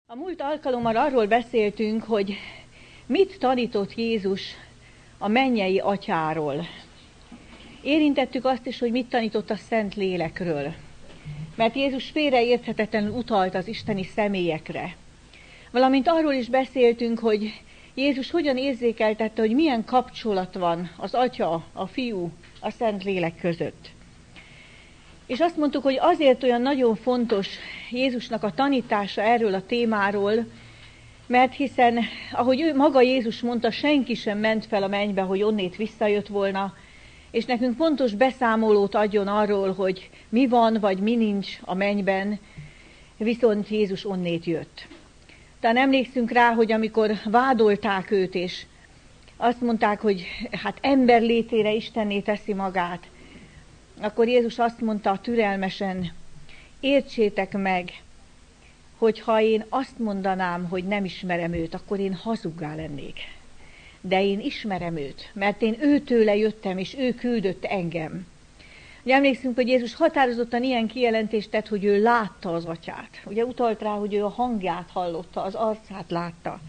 A múlt alkalommal arról beszéltünk, hogy mit tanított Jézus a mennyei atyáról. Érintettük azt is, hogy mit tanított a Szent Lélekről. Mert Jézus félreérthetetlenül utalt az isteni személyekre. Valamint arról is beszéltünk, hogy Jézus hogyan érzékeltette, hogy milyen kapcsolat van az Atya, a Fiú, a Szent Lélek között. És azt mondtuk, hogy azért olyan nagyon fontos Jézusnak a tanítása erről a témáról, mert hiszen, ahogy ő maga Jézus mondta, senki sem ment fel a mennybe, hogy onnét visszajött volna, és nekünk pontos beszámolót adjon arról, hogy mi van, vagy mi nincs a mennyben, viszont Jézus onnét jött. Talán emlékszünk rá, hogy amikor vádolták őt, és azt mondták, hogy hát ember létére Istenné teszi magát, akkor Jézus azt mondta türelmesen, értsétek meg, hogy ha én azt mondanám, hogy nem ismerem őt, akkor én hazuggá lennék. De én ismerem őt, mert én őtőle jöttem, és ő küldött engem. Ugye emlékszünk, hogy Jézus határozottan ilyen kijelentést tett, hogy ő látta az Atyát. Ugye utalt rá, hogy ő a hangját hallotta, az arcát látta.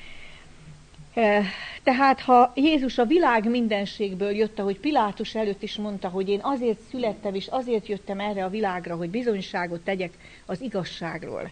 Tehát ha Jézus a világ mindenségből jött, ahogy Pilátus előtt is mondta, hogy én azért születtem, és azért jöttem erre a világra, hogy bizonyságot tegyek az igazságról,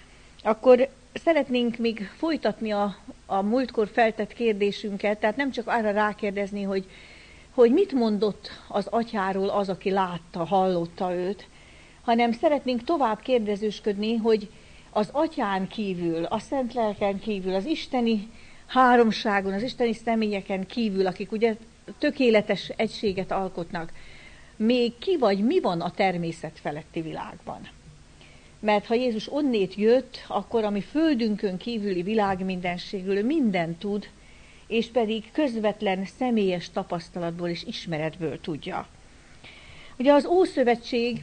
akkor szeretnénk még folytatni a múltkor feltett kérdésünket, tehát nem csak arra rákérdezni, hogy mit mondott az Atyáról az, aki látta, hallotta őt, hanem szeretnénk tovább kérdezősködni, hogy az Atyán kívül, a Szent Lelken kívül, az isteni háromságon, az isteni személyeken kívül, akik ugye tökéletes egységet alkotnak, még ki vagy mi van a természet feletti világban. Mert ha Jézus onnét jött, akkor ami földünkön kívüli világ mindenségről mindent tud, és pedig közvetlen személyes tapasztalatból és ismeretből tudja. Ugye az Ószövetség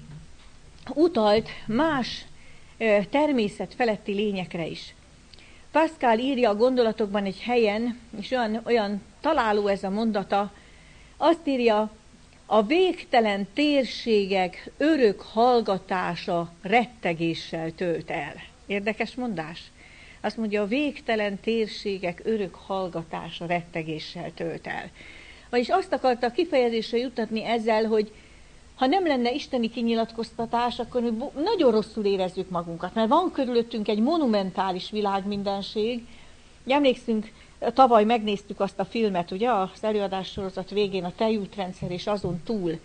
utalt más természet feletti lényekre is. Pascal írja a Gondolatokban egy helyen, és olyan találó ez a mondata, azt írja, a végtelen térségek örök hallgatása rettegéssel tölt el. Érdekes mondás? Azt mondja, a végtelen térségek örök hallgatása rettegéssel tölt el. Vagyis azt akarta kifejezésre juttatni ezzel, hogy ha nem lenne isteni kinyilatkoztatás, akkor mi nagyon rosszul érezzük magunkat, mert van körülöttünk egy monumentális világmindenség. Emlékszünk, tavaly megnéztük azt a filmet, ugye, az előadássorozat végén, a tejútrendszer és azon túl.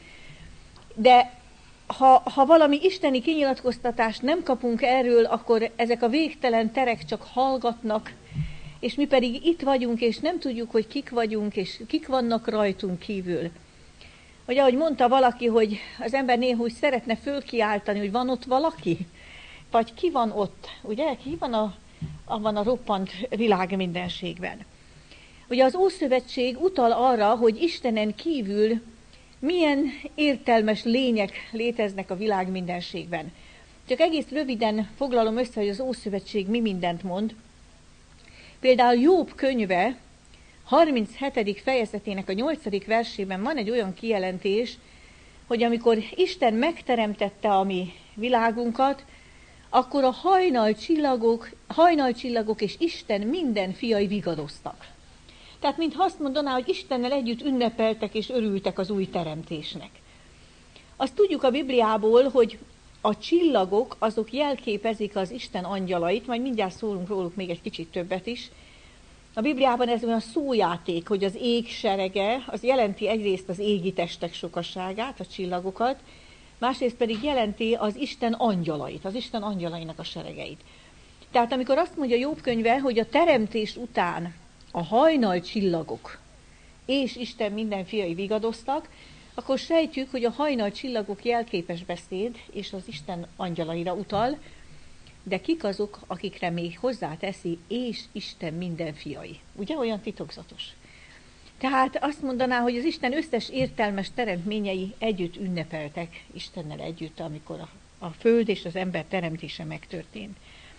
De ha valami isteni kinyilatkoztatást nem kapunk erről, akkor ezek a végtelen terek csak hallgatnak, és mi pedig itt vagyunk, és nem tudjuk, hogy kik vagyunk, és kik vannak rajtunk kívül. Vagy ahogy mondta valaki, hogy az ember néha úgy szeretne fölkiáltani, hogy van ott valaki, vagy ki van ott, ugye, ki van abban a roppant világmindenségben. Ugye az Ószövetség utal arra, hogy Istenen kívül milyen értelmes lények léteznek a világmindenségben. Csak egész röviden foglalom össze, hogy az Ószövetség mi mindent mond. Például Jobb könyve 37. fejezetének a 8. versében van egy olyan kijelentés, hogy amikor Isten megteremtette a mi világunkat, akkor a hajnalcsillagok és Isten minden fiai vigadoztak. Tehát mintha azt mondaná, hogy Istennel együtt ünnepeltek és örültek az új teremtésnek. Azt tudjuk a Bibliából, hogy a csillagok azok jelképezik az Isten angyalait, majd mindjárt szólunk róluk még egy kicsit többet is. A Bibliában ez olyan szójáték, hogy az ég serege, az jelenti egyrészt az égi testek sokaságát, a csillagokat, másrészt pedig jelenti az Isten angyalait, az Isten angyalainak a seregeit. Tehát amikor azt mondja Jobb könyve, hogy a teremtés után a hajnalcsillagok és Isten minden fiai vigadoztak, akkor sejtjük, hogy a hajnalcsillagok jelképes beszéd és az Isten angyalaira utal, de kik azok, akikre még hozzáteszi, és Isten minden fiai. Ugye olyan titokzatos? Tehát azt mondaná, hogy az Isten összes értelmes teremtményei együtt ünnepeltek Istennel együtt, amikor a föld és az ember teremtése megtörtént.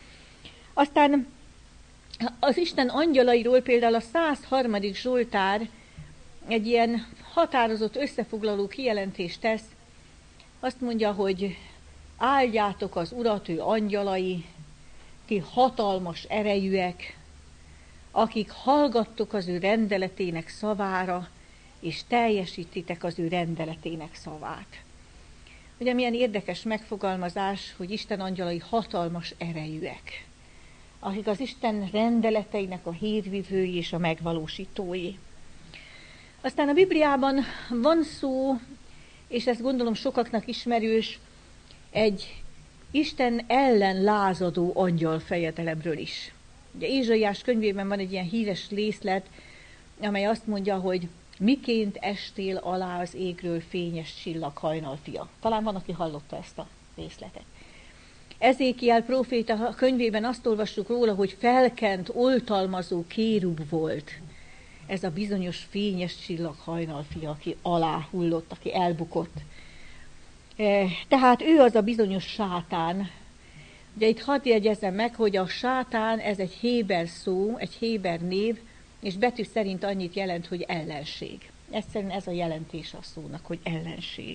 Aztán az Isten angyalairól például a 103. Zsoltár egy ilyen határozott összefoglaló kijelentést tesz. Azt mondja, hogy áldjátok az Urat, ő angyalai, ti hatalmas erejűek, akik hallgattok az ő rendeletének szavára, és teljesítitek az ő rendeletének szavát. Ugye milyen érdekes megfogalmazás, hogy Isten angyalai hatalmas erejűek, akik az Isten rendeleteinek a hírvivői és a megvalósítói. Aztán a Bibliában van szó, és ezt gondolom sokaknak ismerős, egy Isten ellen lázadó angyal fejedelemről is. Ugye Ézsaiás könyvében van egy ilyen híres részlet, amely azt mondja, hogy miként estél alá az égről fényes csillag hajnalfia. Talán van, aki hallotta ezt a részletet. Ezékiel próféta könyvében azt olvassuk róla, hogy felkent, oltalmazó kérub volt. Ez a bizonyos fényes csillag hajnalfia, aki alá hullott, aki elbukott. Tehát ő az a bizonyos sátán. Ugye itt hadd jegyezzem meg, hogy a sátán ez egy héber szó, egy héber név, és betű szerint annyit jelent, hogy ellenség. Egyszerűen ez a jelentés a szónak, hogy ellenség.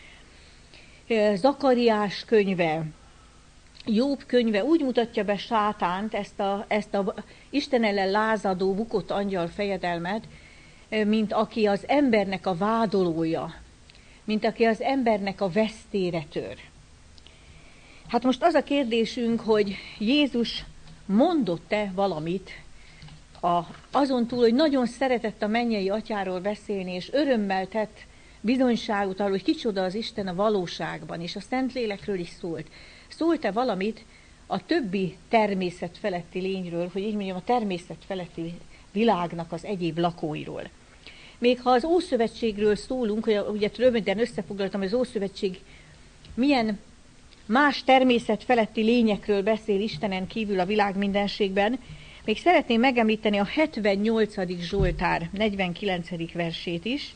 Zakariás könyve, Jobb könyve úgy mutatja be sátánt, ezt a Isten ellen lázadó, bukott angyal fejedelmet, mint aki az embernek a vádolója, mint aki az embernek a vesztére tör. Hát most az a kérdésünk, hogy Jézus mondott-e valamit, azon túl, hogy nagyon szeretett a mennyei atyáról beszélni, és örömmel tett bizonyságot arról, hogy kicsoda az Isten a valóságban, és a Szentlélekről is szólt. Szólt-e valamit a többi természet feletti lényről, hogy így mondjam, a természet feletti világnak az egyéb lakóiról? Még ha az Ószövetségről szólunk, ugye röviden összefoglaltam, hogy az Ószövetség milyen más természet feletti lényekről beszél Istenen kívül a világ mindenségben, még szeretném megemlíteni a 78. Zsoltár 49. versét is.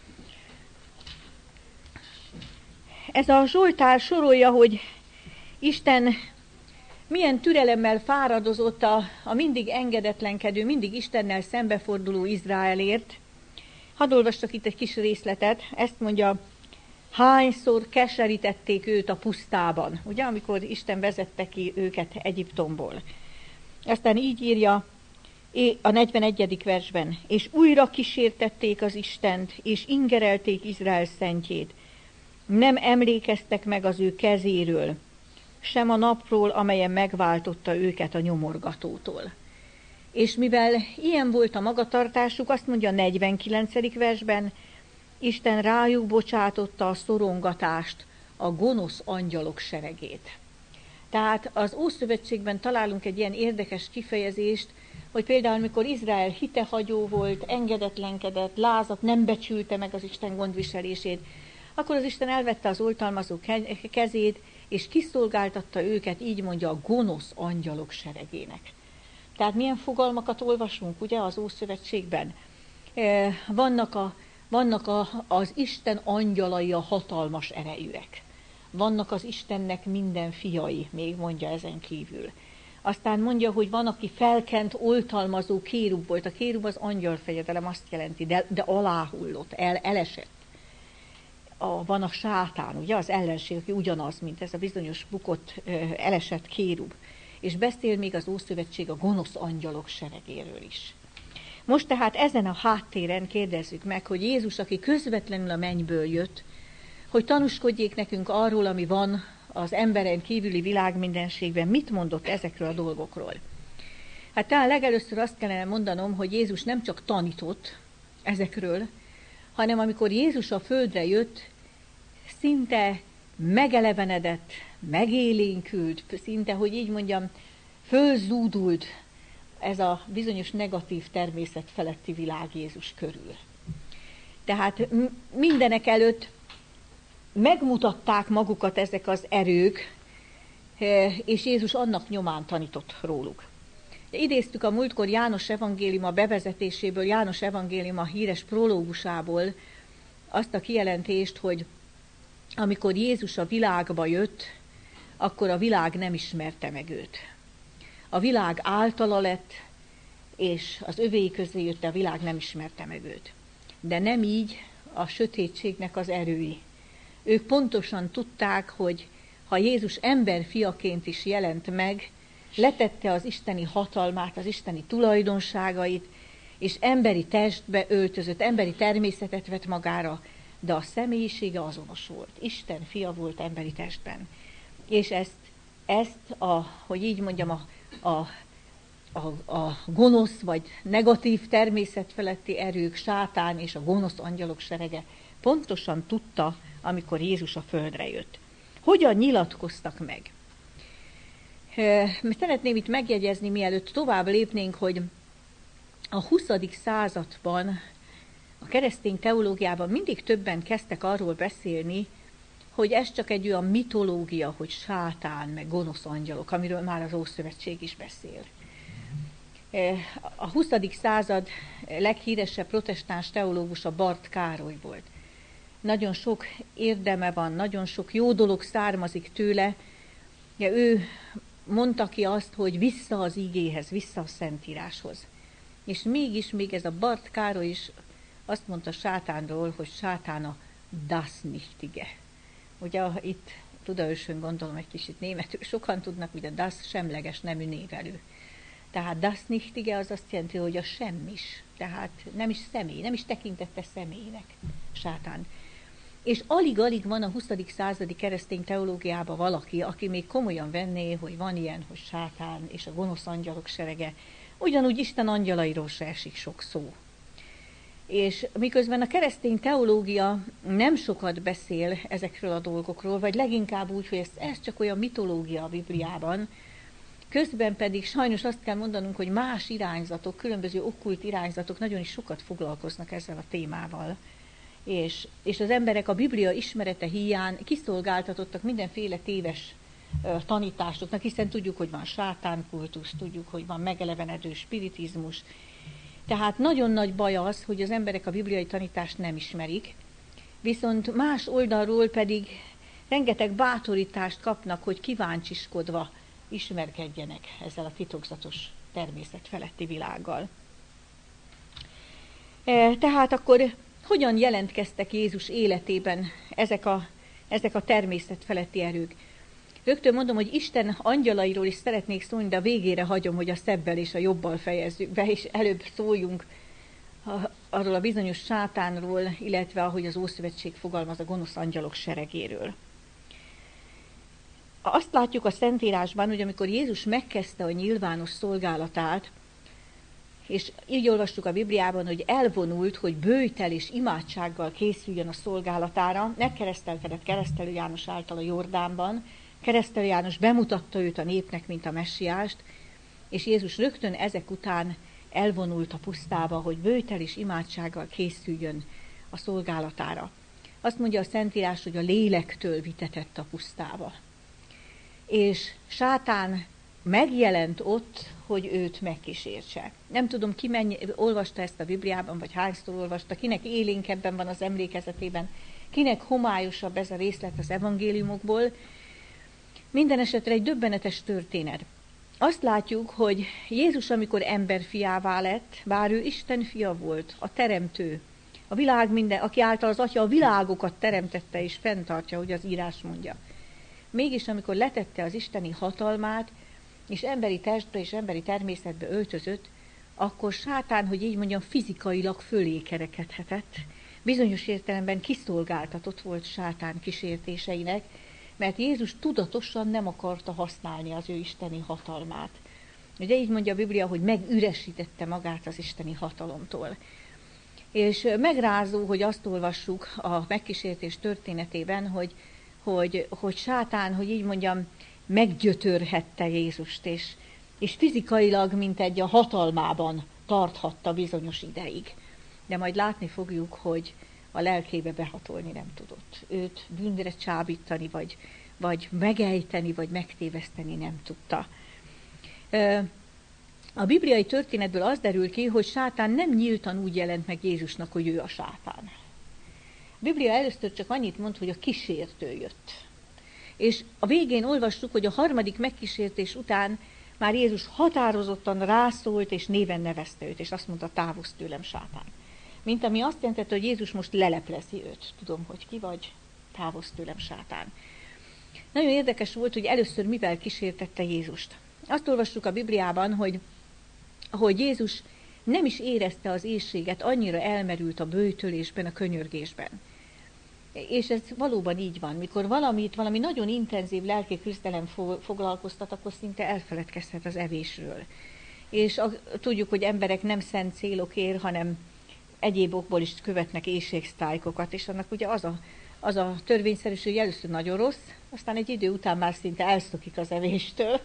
Ez a Zsoltár sorolja, hogy Isten milyen türelemmel fáradozott a mindig engedetlenkedő, mindig Istennel szembeforduló Izraelért. Hadd olvassak itt egy kis részletet, ezt mondja, hányszor keserítették őt a pusztában, ugye, amikor Isten vezette ki őket Egyiptomból. Aztán így írja a 41. versben, és újra kísértették az Istent, és ingerelték Izrael szentjét. Nem emlékeztek meg az ő kezéről, sem a napról, amelyen megváltotta őket a nyomorgatótól. És mivel ilyen volt a magatartásuk, azt mondja a 49. versben, Isten rájuk bocsátotta a szorongatást, a gonosz angyalok seregét. Tehát az Ószövetségben találunk egy ilyen érdekes kifejezést, hogy például amikor Izrael hitehagyó volt, engedetlenkedett, lázat, nem becsülte meg az Isten gondviselését, akkor az Isten elvette az oltalmazó kezét, és kiszolgáltatta őket, így mondja, a gonosz angyalok seregének. Tehát milyen fogalmakat olvasunk, ugye, az Ószövetségben? Vannak az Isten angyalai a hatalmas erejűek. Vannak az Istennek minden fiai, még mondja ezen kívül. Aztán mondja, hogy van, aki felkent, oltalmazó kérub volt. A kérub az angyalfejedelem, azt jelenti, de aláhullott, elesett. Van a sátán, ugye, az ellenség, aki ugyanaz, mint ez a bizonyos bukott, elesett kérub. És beszél még az Ószövetség a gonosz angyalok seregéről is. Most tehát ezen a háttéren kérdezzük meg, hogy Jézus, aki közvetlenül a mennyből jött, hogy tanúskodjék nekünk arról, ami van az emberen kívüli világ mindenségben, mit mondott ezekről a dolgokról. Hát talán legelőször azt kellene mondanom, hogy Jézus nem csak tanított ezekről, hanem amikor Jézus a földre jött, szinte megelevenedett, megélénkült, szinte, hogy így mondjam, fölzúdult ez a bizonyos negatív természet feletti világ Jézus körül. Tehát mindenek előtt megmutatták magukat ezek az erők, és Jézus annak nyomán tanított róluk. Idéztük a múltkor János evangéliuma bevezetéséből, János evangéliuma híres prológusából azt a kijelentést, hogy amikor Jézus a világba jött, akkor a világ nem ismerte meg őt. A világ általa lett, és az övéi közé jött, a világ nem ismerte meg őt. De nem így a sötétségnek az erői. Ők pontosan tudták, hogy ha Jézus emberfiaként is jelent meg, letette az isteni hatalmát, az isteni tulajdonságait, és emberi testbe öltözött, emberi természetet vett magára, de a személyisége azonos volt. Isten fia volt emberi testben. És ezt hogy így mondjam, a gonosz vagy negatív természet feletti erők, sátán és a gonosz angyalok serege pontosan tudta, amikor Jézus a földre jött. Hogyan nyilatkoztak meg? Szeretném itt megjegyezni, mielőtt tovább lépnénk, hogy a 20. században a keresztény teológiában mindig többen kezdtek arról beszélni, hogy ez csak egy olyan mitológia, hogy sátán, meg gonosz angyalok, amiről már az Ószövetség is beszél. A 20. század leghíresebb protestáns teológusa Barth Károly volt. Nagyon sok érdeme van, nagyon sok jó dolog származik tőle. Ő mondta ki azt, hogy vissza az igéhez, vissza a Szentíráshoz. És mégis még ez a Barth Károly is azt mondta sátánról, hogy sátán a das Nichtige. Ugye itt Budaörsön gondolom egy kicsit németül sokan tudnak, hogy a das semleges nemű névelő. Tehát das Nichtige az azt jelenti, hogy a semmis. Tehát nem is személy, nem is tekintette személynek sátán. És alig-alig van a 20. századi keresztény teológiában valaki, aki még komolyan venné, hogy van ilyen, hogy sátán és a gonosz angyalok serege. Ugyanúgy Isten angyalairól se esik sok szó. És miközben a keresztény teológia nem sokat beszél ezekről a dolgokról, vagy leginkább úgy, hogy ez csak olyan mitológia a Bibliában, közben pedig sajnos azt kell mondanunk, hogy más irányzatok, különböző okkult irányzatok nagyon is sokat foglalkoznak ezzel a témával. És az emberek a Biblia ismerete híján kiszolgáltatottak mindenféle téves tanításoknak, hiszen tudjuk, hogy van sátánkultusz, tudjuk, hogy van megelevenedő spiritizmus. Tehát nagyon nagy baj az, hogy az emberek a bibliai tanítást nem ismerik, viszont más oldalról pedig rengeteg bátorítást kapnak, hogy kíváncsiskodva ismerkedjenek ezzel a titokzatos természet feletti világgal. Tehát akkor hogyan jelentkeztek Jézus életében ezek a természet feletti erők? Rögtön mondom, hogy Isten angyalairól is szeretnék szólni, de a végére hagyom, hogy a szebbel és a jobbal fejezzük be, és előbb szóljunk arról a bizonyos sátánról, illetve ahogy az Ószövetség fogalmaz, a gonosz angyalok seregéről. Azt látjuk a Szentírásban, hogy amikor Jézus megkezdte a nyilvános szolgálatát, és így olvastuk a Bibliában, hogy elvonult, hogy böjtel és imádsággal készüljön a szolgálatára, megkeresztelkedett Keresztelő János által a Jordánban, Keresztelő János bemutatta őt a népnek, mint a messiást, és Jézus rögtön ezek után elvonult a pusztába, hogy böjtel és imádsággal készüljön a szolgálatára. Azt mondja a Szentírás, hogy a lélektől vitetett a pusztába. És sátán megjelent ott, hogy őt megkísértse. Nem tudom, ki olvasta ezt a Bibliában, vagy hányszor olvasta, kinek élénkebben van az emlékezetében, kinek homályosabb ez a részlet az evangéliumokból. Minden esetre egy döbbenetes történet. Azt látjuk, hogy Jézus, amikor emberfiává lett, bár ő Isten fia volt, a teremtő, a világ minden, aki által az Atya a világokat teremtette és fenntartja, hogy az írás mondja. Mégis, amikor letette az isteni hatalmát, és emberi testbe és emberi természetbe öltözött, akkor sátán, hogy így mondjam, fizikailag fölé kerekedhetett. Bizonyos értelemben kiszolgáltatott volt sátán kísértéseinek, mert Jézus tudatosan nem akarta használni az ő isteni hatalmát. Ugye így mondja a Biblia, hogy megüresítette magát az isteni hatalomtól. És megrázó, hogy azt olvassuk a megkísértés történetében, hogy sátán, hogy így mondjam, meggyötörhette Jézust, és fizikailag, mint egy a hatalmában tarthatta bizonyos ideig. De majd látni fogjuk, hogy a lelkébe behatolni nem tudott. Őt bűnre csábítani, vagy megejteni, vagy megtéveszteni nem tudta. A bibliai történetből az derül ki, hogy sátán nem nyíltan úgy jelent meg Jézusnak, hogy ő a sátán. A Biblia először csak annyit mond, hogy a kísértő jött. És a végén olvassuk, hogy a harmadik megkísértés után már Jézus határozottan rászólt, és néven nevezte őt, és azt mondta, távozz tőlem, sátán. Mint ami azt jelentette, hogy Jézus most leleplezi őt. Tudom, hogy ki vagy, távozz tőlem, sátán. Nagyon érdekes volt, hogy először mivel kísértette Jézust. Azt olvassuk a Bibliában, hogy Jézus nem is érezte az éhséget, annyira elmerült a böjtölésben, a könyörgésben. És ez valóban így van. Mikor valami nagyon intenzív lelki küzdelem foglalkoztat, akkor szinte elfeledkezhet az evésről. És tudjuk, hogy emberek nem szent célokért, hanem egyéb okból is követnek éhségsztrájkokat, és annak ugye az a törvényszerűség, hogy először nagyon rossz, aztán egy idő után már szinte elszokik az evéstől.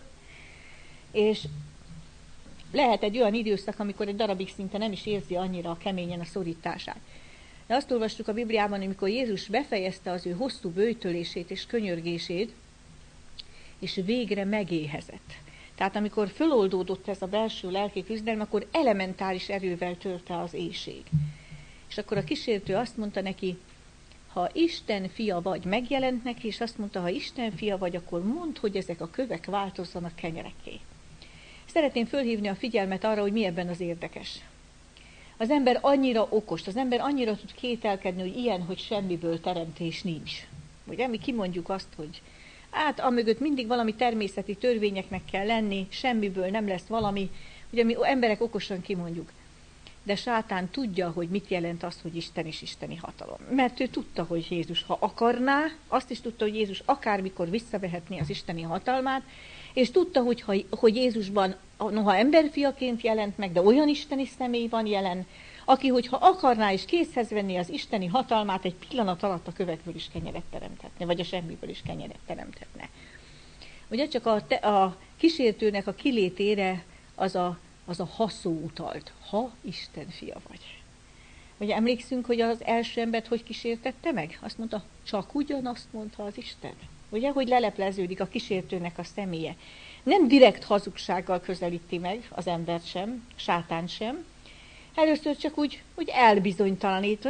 És lehet egy olyan időszak, amikor egy darabig szinte nem is érzi annyira keményen a szorítását. De azt olvastuk a Bibliában, hogy amikor Jézus befejezte az ő hosszú böjtölését és könyörgését, és végre megéhezett. Tehát amikor föloldódott ez a belső lelki küzdelem, akkor elementáris erővel törte az éhség. És akkor a kísértő azt mondta neki, ha Isten fia vagy, megjelent neki, és azt mondta, ha Isten fia vagy, akkor mondd, hogy ezek a kövek változzanak kenyerekké. Szeretném fölhívni a figyelmet arra, hogy mi ebben az érdekes. Az ember annyira okos, az ember annyira tud kételkedni, hogy ilyen, hogy semmiből teremtés nincs. Ugye mi kimondjuk azt, hogy hát amögött mindig valami természeti törvényeknek kell lenni, semmiből nem lesz valami, ugye mi emberek okosan kimondjuk. De sátán tudja, hogy mit jelent az, hogy Isten és isteni hatalom. Mert ő tudta, hogy Jézus, ha akarná, azt is tudta, hogy Jézus akármikor visszavehetné az isteni hatalmát, és tudta, hogy Jézusban, noha emberfiaként jelent meg, de olyan isteni személy van jelen, aki, hogyha akarná és készhez venni az isteni hatalmát, egy pillanat alatt a kövekből is kenyeret teremthetne, vagy a semmiből is kenyeret teremthetne. Ugye csak a kísértőnek a kilétére az a ha szó utalt. Ha Isten fia vagy. Ugye emlékszünk, hogy az első embert hogy kísértette meg? Azt mondta, csak ugyanazt mondta az Isten. Ugye, hogy lelepleződik a kísértőnek a személye. Nem direkt hazugsággal közelíti meg az embert sem, sátán sem. Először csak úgy elbizonytalanít,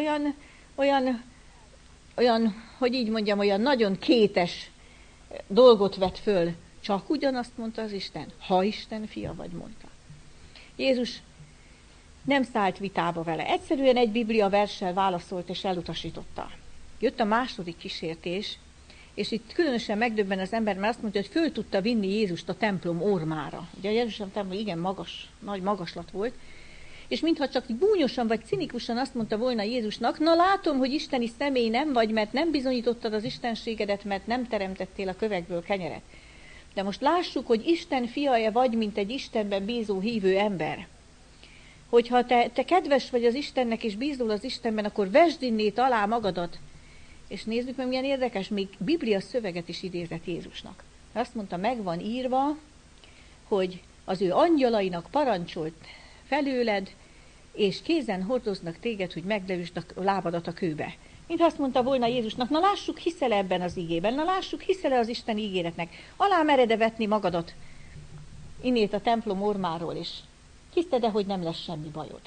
olyan, hogy így mondjam, olyan nagyon kétes dolgot vet föl. Csak ugyanazt mondta az Isten, ha Isten fia vagy, mondta. Jézus nem szállt vitába vele. Egyszerűen egy Biblia verssel válaszolt és elutasította. Jött a második kísértés, és itt különösen megdöbben az ember, mert azt mondja, hogy föl tudta vinni Jézust a templom ormára. Ugye a Jeruzsálem templom igen magas, nagy magaslat volt, és mintha csak búnyosan vagy cinikusan azt mondta volna Jézusnak, na látom, hogy isteni személy nem vagy, mert nem bizonyítottad az istenségedet, mert nem teremtettél a kövekből kenyeret. De most lássuk, hogy Isten fiaja vagy, mint egy Istenben bízó hívő ember. Hogyha te kedves vagy az Istennek, és bízol az Istenben, akkor vesd innét alá magadat. És nézzük meg, milyen érdekes, még Biblia szöveget is idézett Jézusnak. Azt mondta, meg van írva, hogy az ő angyalainak parancsolt felőled, és kézen hordoznak téged, hogy meglevüsd a lábadat a kőbe. Mint azt mondta volna Jézusnak, na lássuk, hiszel ebben az igében, na lássuk, hiszel az Isten ígéretnek, alá mered-e vetni magadat innét a templom ormáról is. Hiszed-e, hogy nem lesz semmi bajod?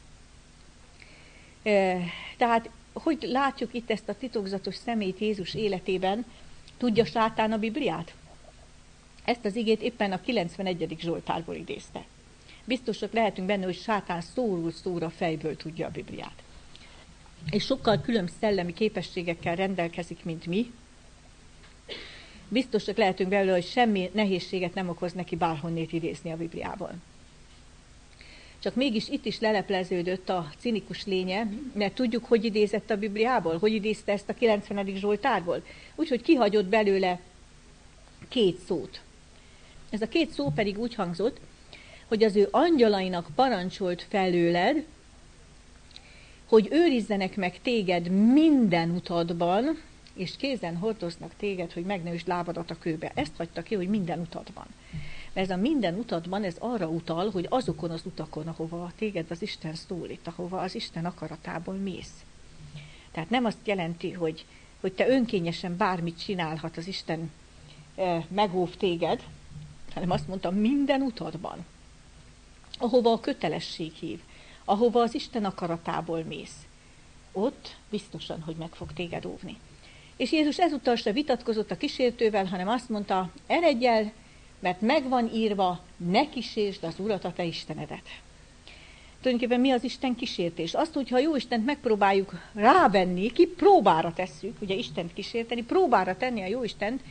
Tehát, hogy látjuk itt ezt a titokzatos személyt Jézus életében, tudja sátán a Bibliát? Ezt az igét éppen a 91. Zsoltárból idézte. Biztosak lehetünk benne, hogy sátán szóról szóra fejből tudja a Bibliát. És sokkal külön szellemi képességekkel rendelkezik, mint mi. Biztosak lehetünk belőle, hogy semmi nehézséget nem okoz neki bárhonnét idézni a Bibliából. Csak mégis itt is lelepleződött a cinikus lénye, mert tudjuk, hogy idézett a Bibliából, hogy idézte ezt a 90. Zsoltárból. Úgyhogy kihagyott belőle 2 szót. Ez a 2 szó pedig úgy hangzott, hogy az ő angyalainak parancsolt felőled, hogy őrizzenek meg téged minden utadban, és kézen hordoznak téged, hogy meg ne üsd lábadat a kőbe. Ezt hagyta ki, hogy minden utadban. Mert ez a minden utadban, ez arra utal, hogy azokon az utakon, ahova téged az Isten szólít, ahova az Isten akaratából mész. Tehát nem azt jelenti, hogy te önkényesen bármit csinálhat az Isten megóv téged, hanem azt mondta, minden utadban, ahova a kötelesség hív, ahova az Isten akaratából mész, ott biztosan, hogy meg fog téged óvni. És Jézus ezúttal se vitatkozott a kísértővel, hanem azt mondta, eredj el, mert meg van írva, ne kísérsd az Urat, a te Istenedet. Tulajdonképpen mi az Isten kísértés? Azt, hogyha jó Istent megpróbáljuk rávenni, próbára tesszük, ugye Istent kísérteni, próbára tenni a jó Istent,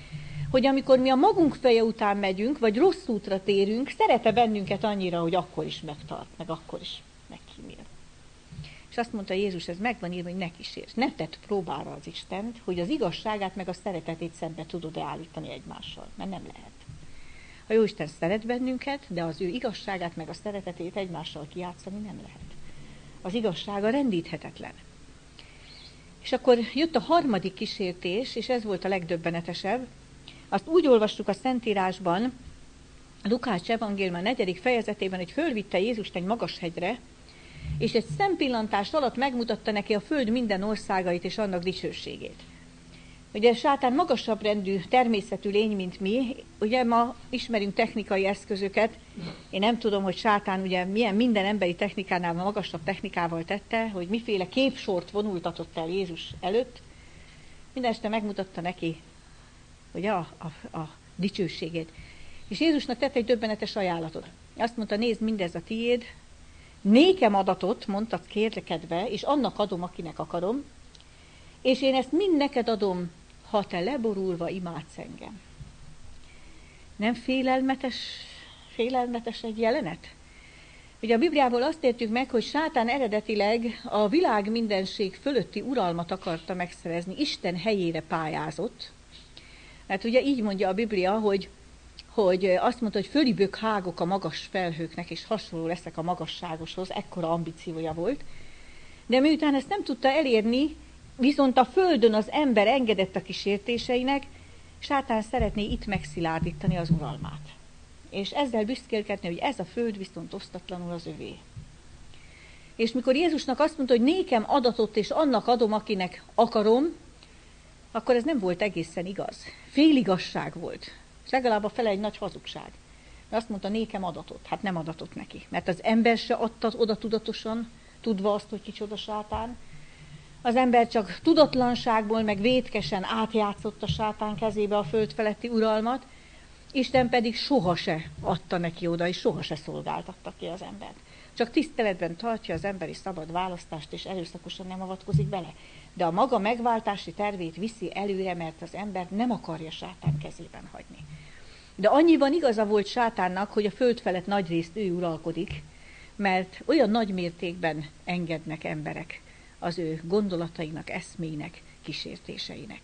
hogy amikor mi a magunk feje után megyünk, vagy rossz útra térünk, szeret-e bennünket annyira, hogy akkor is megtart, meg akkor is megkímél. És azt mondta Jézus, ez megvan írva, hogy ne kísérts. Ne tedd próbára az Istent, hogy az igazságát meg a szeretetét szembe tudod-e állítani egymással, mert nem lehet. A Jóisten szeret bennünket, de az ő igazságát meg a szeretetét egymással kijátszani nem lehet. Az igazsága rendíthetetlen. És akkor jött a harmadik kísértés, és ez volt a legdöbbenetesebb. Azt úgy olvastuk a Szentírásban, Lukács evangélium 4. fejezetében, hogy fölvitte Jézust egy magas hegyre, és egy szempillantás alatt megmutatta neki a föld minden országait és annak dicsőségét. Ugye sátán magasabb rendű természetű lény, mint mi. Ugye ma ismerünk technikai eszközöket. Én nem tudom, hogy sátán ugye milyen minden emberi technikánál magasabb technikával tette, hogy miféle képsort vonultatott el Jézus előtt. Mindeneste megmutatta neki, ugye, a dicsőségét. És Jézusnak tett egy döbbenetes ajánlatot. Azt mondta, nézd, mindez a tiéd, nékem adatot, mondta kérlekedve, és annak adom, akinek akarom, és én ezt mind neked adom, ha te leborulva imádsz engem. Nem félelmetes egy jelenet? Ugye a Bibliából azt értjük meg, hogy sátán eredetileg a világ mindenség fölötti uralmat akarta megszerezni, Isten helyére pályázott. Mert ugye így mondja a Biblia, hogy azt mondta, hogy fölibök hágok a magas felhőknek, és hasonló leszek a magasságoshoz, ekkora ambíciója volt. De miután ezt nem tudta elérni, viszont a földön az ember engedett a kísértéseinek, sátán szeretné itt megszilárdítani az uralmát. És ezzel büszkélkedni, hogy ez a föld viszont osztatlanul az övé. És mikor Jézusnak azt mondta, hogy nékem adatot, és annak adom, akinek akarom, akkor ez nem volt egészen igaz. Féligazság volt. És legalább a fele egy nagy hazugság. Mert azt mondta, nékem adatot. Hát nem adatot neki. Mert az ember se adta oda tudatosan, tudva azt, hogy kicsoda sátán. Az ember csak tudatlanságból, meg vétkesen átjátszott a sátán kezébe a föld feletti uralmat, Isten pedig soha se adta neki oda, és soha se szolgáltatta ki az embert. Csak tiszteletben tartja az emberi szabad választást, és erőszakosan nem avatkozik bele. De a maga megváltási tervét viszi előre, mert az ember nem akarja sátán kezében hagyni. De annyiban igaza volt sátánnak, hogy a föld felett nagyrészt ő uralkodik, mert olyan nagy mértékben engednek emberek az ő gondolatainak, eszméinek, kísértéseinek.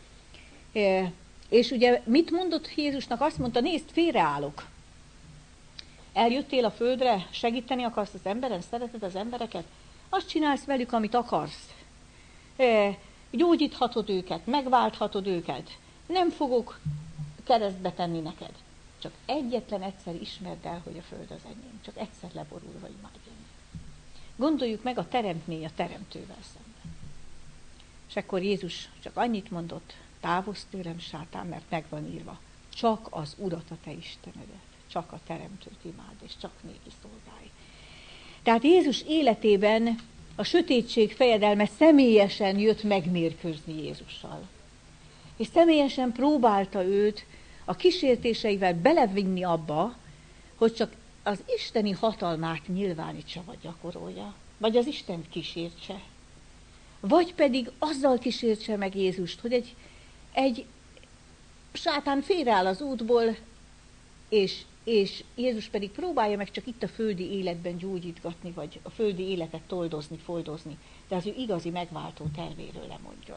És ugye mit mondott Jézusnak? Azt mondta, nézd, félreállok. Eljöttél a földre, segíteni akarsz az emberen, szereted az embereket? Azt csinálsz velük, amit akarsz. Gyógyíthatod őket, megválthatod őket. Nem fogok keresztbe tenni neked. Csak egyetlen egyszer ismerd el, hogy a föld az enyém. Csak egyszer leborulva imádj engem. Gondoljuk meg a teremtmény a teremtővel szemben. És akkor Jézus csak annyit mondott, távozz tőlem, sátán, mert meg van írva. Csak az Urat, a te Istenedet, csak a teremtőt imád, és csak néki szolgálj. Tehát Jézus életében a sötétség fejedelme személyesen jött megmérkőzni Jézussal. És személyesen próbálta őt a kísértéseivel belevinni abba, hogy csak az isteni hatalmát nyilvánítsa vagy gyakorolja, vagy az Istent kísértse. Vagy pedig azzal kísértse meg Jézust, hogy egy sátán félreáll az útból, és Jézus pedig próbálja meg csak itt a földi életben gyógyítgatni, vagy a földi életet toldozni, foldozni, de az ő igazi megváltó tervéről lemondjon.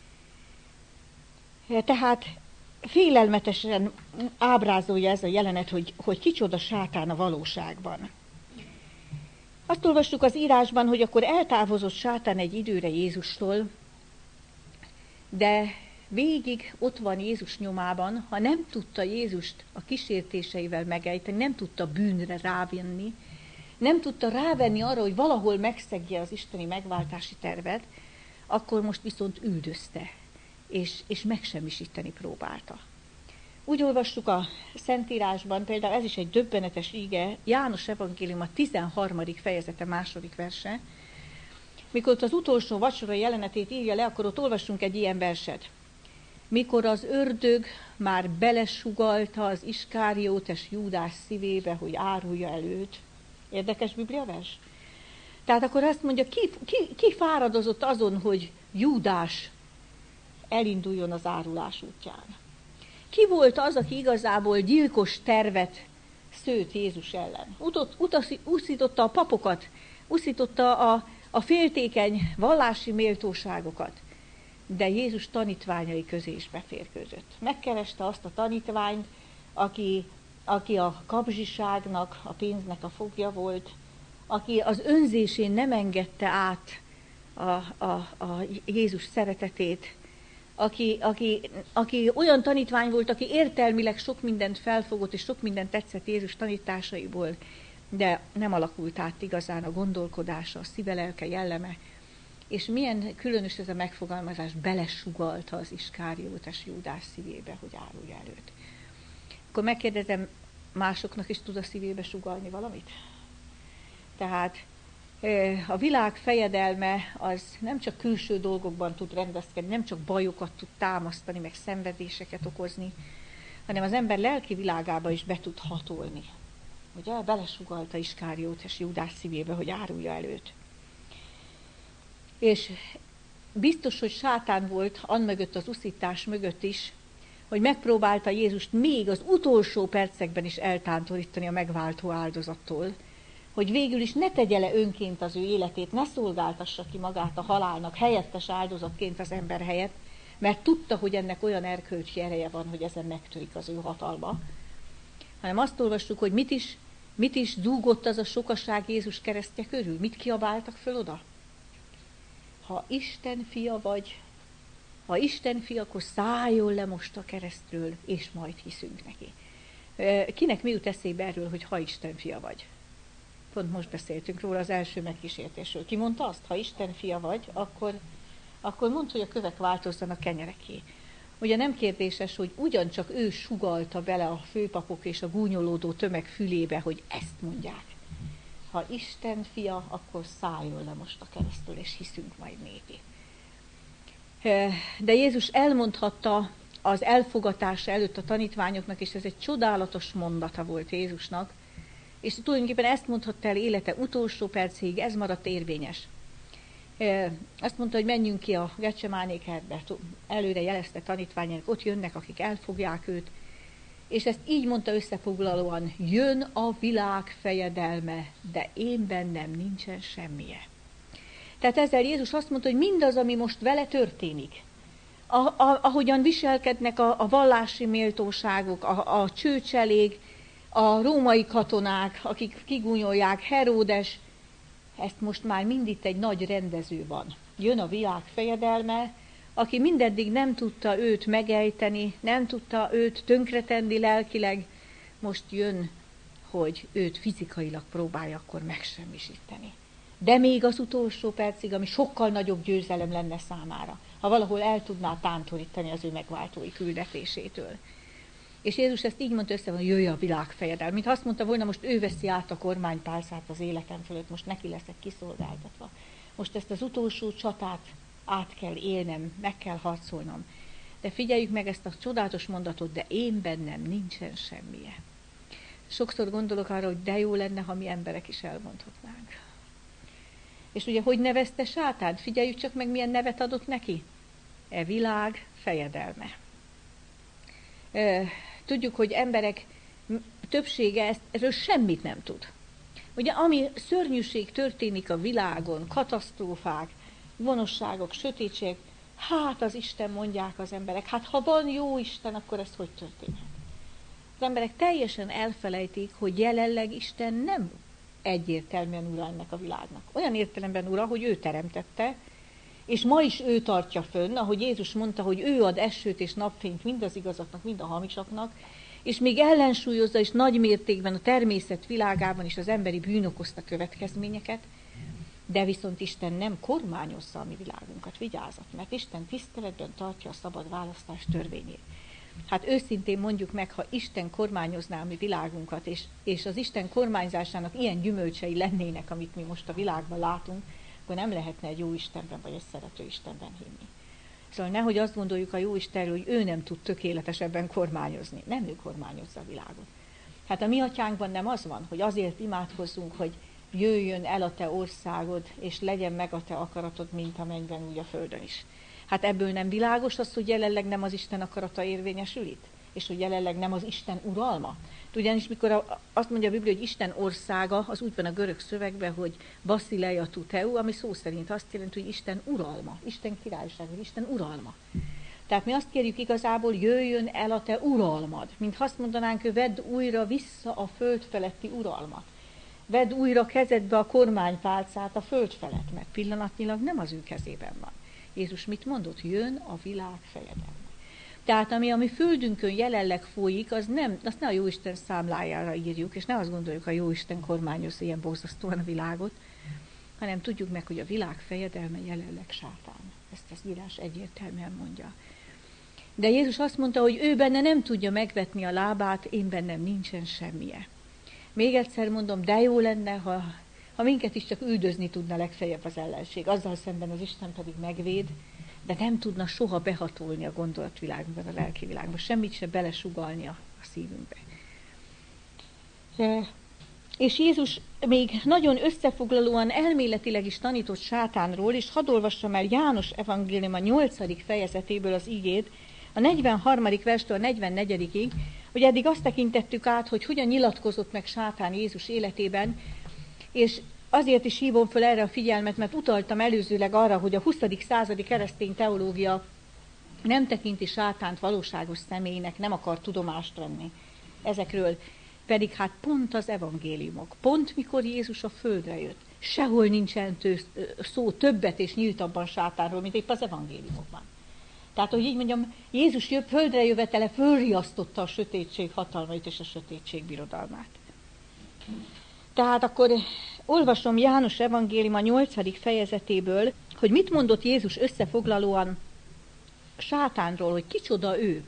Tehát félelmetesen ábrázolja ez a jelenet, hogy kicsoda sátán a valóságban. Azt olvassuk az írásban, hogy akkor eltávozott sátán egy időre Jézustól, de végig ott van Jézus nyomában, ha nem tudta Jézust a kísértéseivel megejteni, nem tudta bűnre rávenni, nem tudta rávenni arra, hogy valahol megszegje az isteni megváltási tervet, akkor most viszont üldözte, és megsemmisíteni próbálta. Úgy olvassuk a Szentírásban, például ez is egy döbbenetes íge, János evangélium a 13. fejezete 2. verse, mikor az utolsó vacsora jelenetét írja le, akkor ott olvassunk egy ilyen verset. Mikor az ördög már belesugalta az Iskáriótes Júdás szívébe, hogy árulja el őt. Érdekes bibliavers? Tehát akkor azt mondja, ki fáradozott azon, hogy Júdás elinduljon az árulás útján. ki volt az, aki igazából gyilkos tervet szőtt Jézus ellen. Uszította a papokat, uszította a féltékeny vallási méltóságokat, de Jézus tanítványai közé is beférkőzött. Megkereste azt a tanítványt, aki a kapzsiságnak, a pénznek a fogja volt, aki az önzésén nem engedte át a Jézus szeretetét, aki olyan tanítvány volt, aki értelmileg sok mindent felfogott, és sok mindent tetszett Jézus tanításaiból, de nem alakult át igazán a gondolkodása, a szíve, lelke, jelleme. És milyen különös ez a megfogalmazás, belesugalta az Iskáriótes Júdás szívébe, hogy árulja előtt. Akkor megkérdezem, másoknak is tud a szívébe sugallni valamit? Tehát a világ fejedelme az nem csak külső dolgokban tud rendezkedni, nem csak bajokat tud támasztani, meg szenvedéseket okozni, hanem az ember lelki világába is be tud hatolni. Ugye, belesugalta Iskáriótes Júdás szívébe, hogy árulja előtt. És biztos, hogy sátán volt anmögött, az uszítás mögött is, hogy megpróbálta Jézust még az utolsó percekben is eltántorítani a megváltó áldozattól, hogy végül is ne tegye le önként az ő életét, ne szolgáltassa ki magát a halálnak helyettes áldozatként az ember helyett, mert tudta, hogy ennek olyan erkölcsi ereje van, hogy ezen megtörik az ő hatalma. Hanem azt olvassuk, hogy mit is dúgott az a sokaság Jézus keresztje körül, mit kiabáltak föl oda? Ha Isten fia vagy, akkor szálljon le most a keresztről, és majd hiszünk neki. Kinek mi jut eszébe erről, hogy ha Isten fia vagy? Pont most beszéltünk róla az első megkísértésről. Ki mondta azt, ha Isten fia vagy, akkor mondd, hogy a kövek változzanak kenyereké. Ugye nem kérdéses, hogy ugyancsak ő sugalta bele a főpapok és a gúnyolódó tömeg fülébe, hogy ezt mondják. Ha Isten fia, akkor szálljon le most a keresztről, és hiszünk majd néki. De Jézus elmondhatta az elfogatása előtt a tanítványoknak, és ez egy csodálatos mondata volt Jézusnak, és tulajdonképpen ezt mondhatta el élete utolsó percéig, ez maradt érvényes. Azt mondta, hogy menjünk ki a Getsemáné kertbe, előre jelezte tanítványának, ott jönnek, akik elfogják őt, és ezt így mondta összefoglalóan, jön a világ fejedelme, de én bennem nincsen semmije. Tehát ezzel Jézus azt mondta, hogy mindaz, ami most vele történik, ahogyan viselkednek a vallási méltóságok, a csőcselék, a római katonák, akik kigúnyolják, Heródes, ezt most már mind itt egy nagy rendező van. Jön a világ fejedelme, aki mindeddig nem tudta őt megejteni, nem tudta őt tönkretenni lelkileg, most jön, hogy őt fizikailag próbálja akkor megsemmisíteni. De még az utolsó percig, ami sokkal nagyobb győzelem lenne számára, ha valahol el tudná tántorítani az ő megváltói küldetésétől. És Jézus ezt így mondta össze, hogy jöjj a világ fejedelme. Mint azt mondta volna, most ő veszi át a kormánypálcát az életem fölött, most neki leszek kiszolgáltatva. Most ezt az utolsó csatát át kell élnem, meg kell harcolnom. De figyeljük meg ezt a csodálatos mondatot, de én bennem nincsen semmije. Sokszor gondolok arra, hogy de jó lenne, ha mi emberek is elmondhatnánk. És ugye, hogy nevezte sátánt? Figyeljük csak meg, milyen nevet adott neki. E világ fejedelme. Tudjuk, hogy emberek többsége erről semmit nem tud. Ugye, ami szörnyűség történik a világon, katasztrófák, gonoszságok, sötétség, hát az Isten, mondják az emberek, hát ha van jó Isten, akkor ez hogy történhet? Az emberek teljesen elfelejtik, hogy jelenleg Isten nem egyértelműen ura ennek a világnak. Olyan értelemben ura, hogy ő teremtette, és ma is ő tartja fönn, ahogy Jézus mondta, hogy ő ad esőt és napfényt mind az igazaknak, mind a hamisaknak, és még ellensúlyozza is nagy mértékben a természet világában is az emberi bűn okozta következményeket, de viszont Isten nem kormányozza a mi világunkat, vigyázat, mert Isten tiszteletben tartja a szabad választás törvényét. Hát őszintén mondjuk meg, ha Isten kormányozná a mi világunkat, és az Isten kormányzásának ilyen gyümölcsei lennének, amit mi most a világban látunk, akkor nem lehetne egy jó Istenben vagy egy szerető Istenben hinni. Szóval nehogy azt gondoljuk a jó Istenről, hogy ő nem tud tökéletesebben kormányozni. Nem ő kormányozza a világot. Hát a mi atyánkban nem az van, hogy azért imádkozzunk, hogy jöjjön el a te országod, és legyen meg a te akaratod, mint a mennyben, úgy a földön is. Hát ebből nem világos az, hogy jelenleg nem az Isten akarata érvényesül itt? és hogy jelenleg nem az Isten uralma. Ugyanis mikor azt mondja a Biblia, hogy Isten országa, az úgy van a görög szövegben, hogy basileia tou theou, ami szó szerint azt jelenti, hogy Isten uralma, Isten királyság, vagy Isten uralma. Tehát mi azt kérjük igazából, jöjjön el a te uralmad, mint azt mondanánk, hogy vedd újra vissza a föld feletti uralmat. Vedd újra kezedbe a kormánypálcát a föld felett, mert pillanatnyilag nem az ő kezében van. Jézus mit mondott? Jön a világ fejedelme. Tehát ami a mi földünkön jelenleg folyik, azt ne a Jóisten számlájára írjuk, és ne azt gondoljuk, a Jóisten kormányozza ilyen borzasztóan a világot, hanem tudjuk meg, hogy a világ fejedelme jelenleg sátán. Ezt az írás egyértelműen mondja. De Jézus azt mondta, hogy ő benne nem tudja megvetni a lábát, én bennem nincsen semmije. Még egyszer mondom, de jó lenne, ha minket is csak üldözni tudna legfeljebb az ellenség, azzal szemben az Isten pedig megvéd, de nem tudna soha behatolni a gondolatvilágunkban, a lelki világban, semmit se belesugalni a szívünkbe. És Jézus még nagyon összefoglalóan elméletileg is tanított sátánról, és hadd olvassam el János evangélium a 8. fejezetéből az igét, a 43. verstől a 44-ig, hogy eddig azt tekintettük át, hogy hogyan nyilatkozott meg sátán Jézus életében, és azért is hívom föl erre a figyelmet, mert utaltam előzőleg arra, hogy a 20. századi keresztény teológia nem tekinti sátánt valóságos személynek, nem akar tudomást venni ezekről, pedig hát pont az evangéliumok, pont mikor Jézus a földre jött, sehol nincsen szó többet és nyíltabban sátánról, mint épp az evangéliumokban. Tehát, hogy így mondjam, Jézus földre jövetele fölriasztotta a sötétség hatalmait és a sötétség birodalmát. Tehát akkor olvasom János evangélium a 8. fejezetéből, hogy mit mondott Jézus összefoglalóan sátánról, hogy kicsoda ő.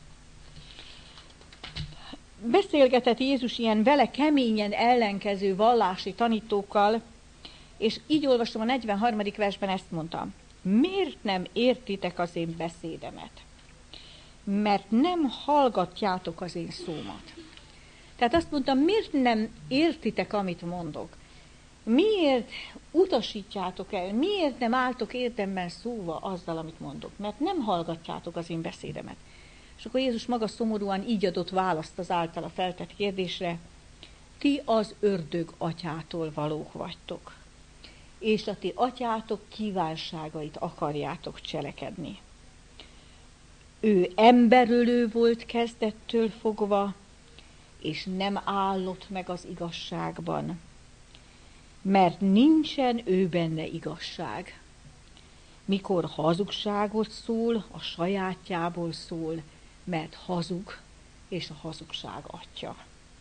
Beszélgetett Jézus ilyen vele keményen ellenkező vallási tanítókkal, és így olvasom a 43. versben ezt mondtam. Miért nem értitek az én beszédemet? Mert nem hallgatjátok az én szómat. Tehát azt mondtam, miért nem értitek, amit mondok? Miért utasítjátok el? Miért nem álltok érdemben szóva azzal, amit mondok? Mert nem hallgatjátok az én beszédemet. És akkor Jézus maga szomorúan így adott választ az általa feltett kérdésre. Ti az ördög atyától valók vagytok, és a ti atyátok kívánságait akarjátok cselekedni. Ő emberölő volt kezdettől fogva, és nem állott meg az igazságban, mert nincsen ő benne igazság. Mikor hazugságot szól, a sajátjából szól, mert hazug, és a hazugság atya.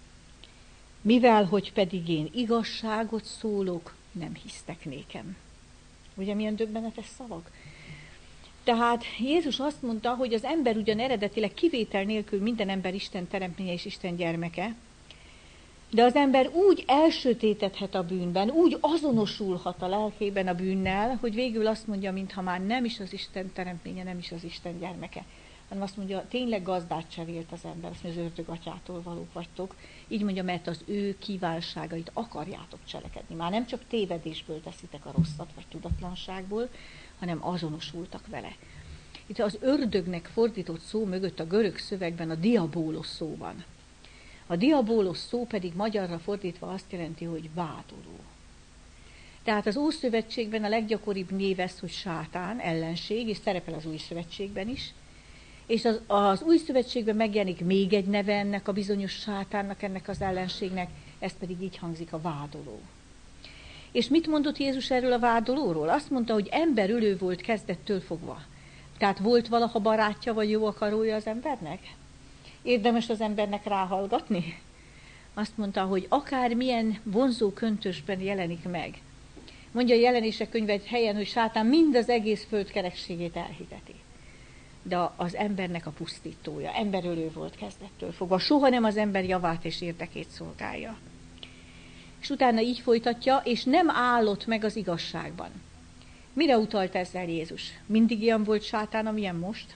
Mivel, hogy pedig én igazságot szólok, nem hisztek nékem. Ugye milyen döbbenetes szavak? Tehát Jézus azt mondta, hogy az ember ugyan eredetileg kivétel nélkül minden ember Isten teremtménye és Isten gyermeke, de az ember úgy elsötétedhet a bűnben, úgy azonosulhat a lelkében a bűnnel, hogy végül azt mondja, mintha már nem is az Isten teremtménye, nem is az Isten gyermeke, hanem azt mondja, tényleg gazdát cserélt az ember, azt mondja, az ördög atyától valók vagytok. Így mondja, mert az ő kívánságait akarjátok cselekedni. Már nem csak tévedésből teszitek a rosszat, vagy tudatlanságból, hanem azonosultak vele. Itt az ördögnek fordított szó mögött a görög szövegben a diabólos szó van. A diabólos szó pedig magyarra fordítva azt jelenti, hogy vádoló. Tehát az Ószövetségben a leggyakoribb név ez, hogy sátán, ellenség, és szerepel az Új Szövetségben is. És az Új Szövetségben megjelenik még egy neve ennek a bizonyos sátánnak, ennek az ellenségnek, ez pedig így hangzik, a vádoló. És mit mondott Jézus erről a vádolóról? Azt mondta, hogy emberölő volt kezdettől fogva. Tehát volt valaha barátja vagy jó akarója az embernek? Érdemes az embernek ráhallgatni? Azt mondta, hogy akármilyen vonzó köntösben jelenik meg. Mondja a Jelenések könyve egy helyen, hogy sátán mind az egész föld kerekségét elhiteti. De az embernek a pusztítója, emberölő volt kezdettől fogva. Soha nem az ember javát és érdekét szolgálja. És utána így folytatja, és nem állott meg az igazságban. Mire utalt ezzel Jézus? Mindig ilyen volt sátán, amilyen most?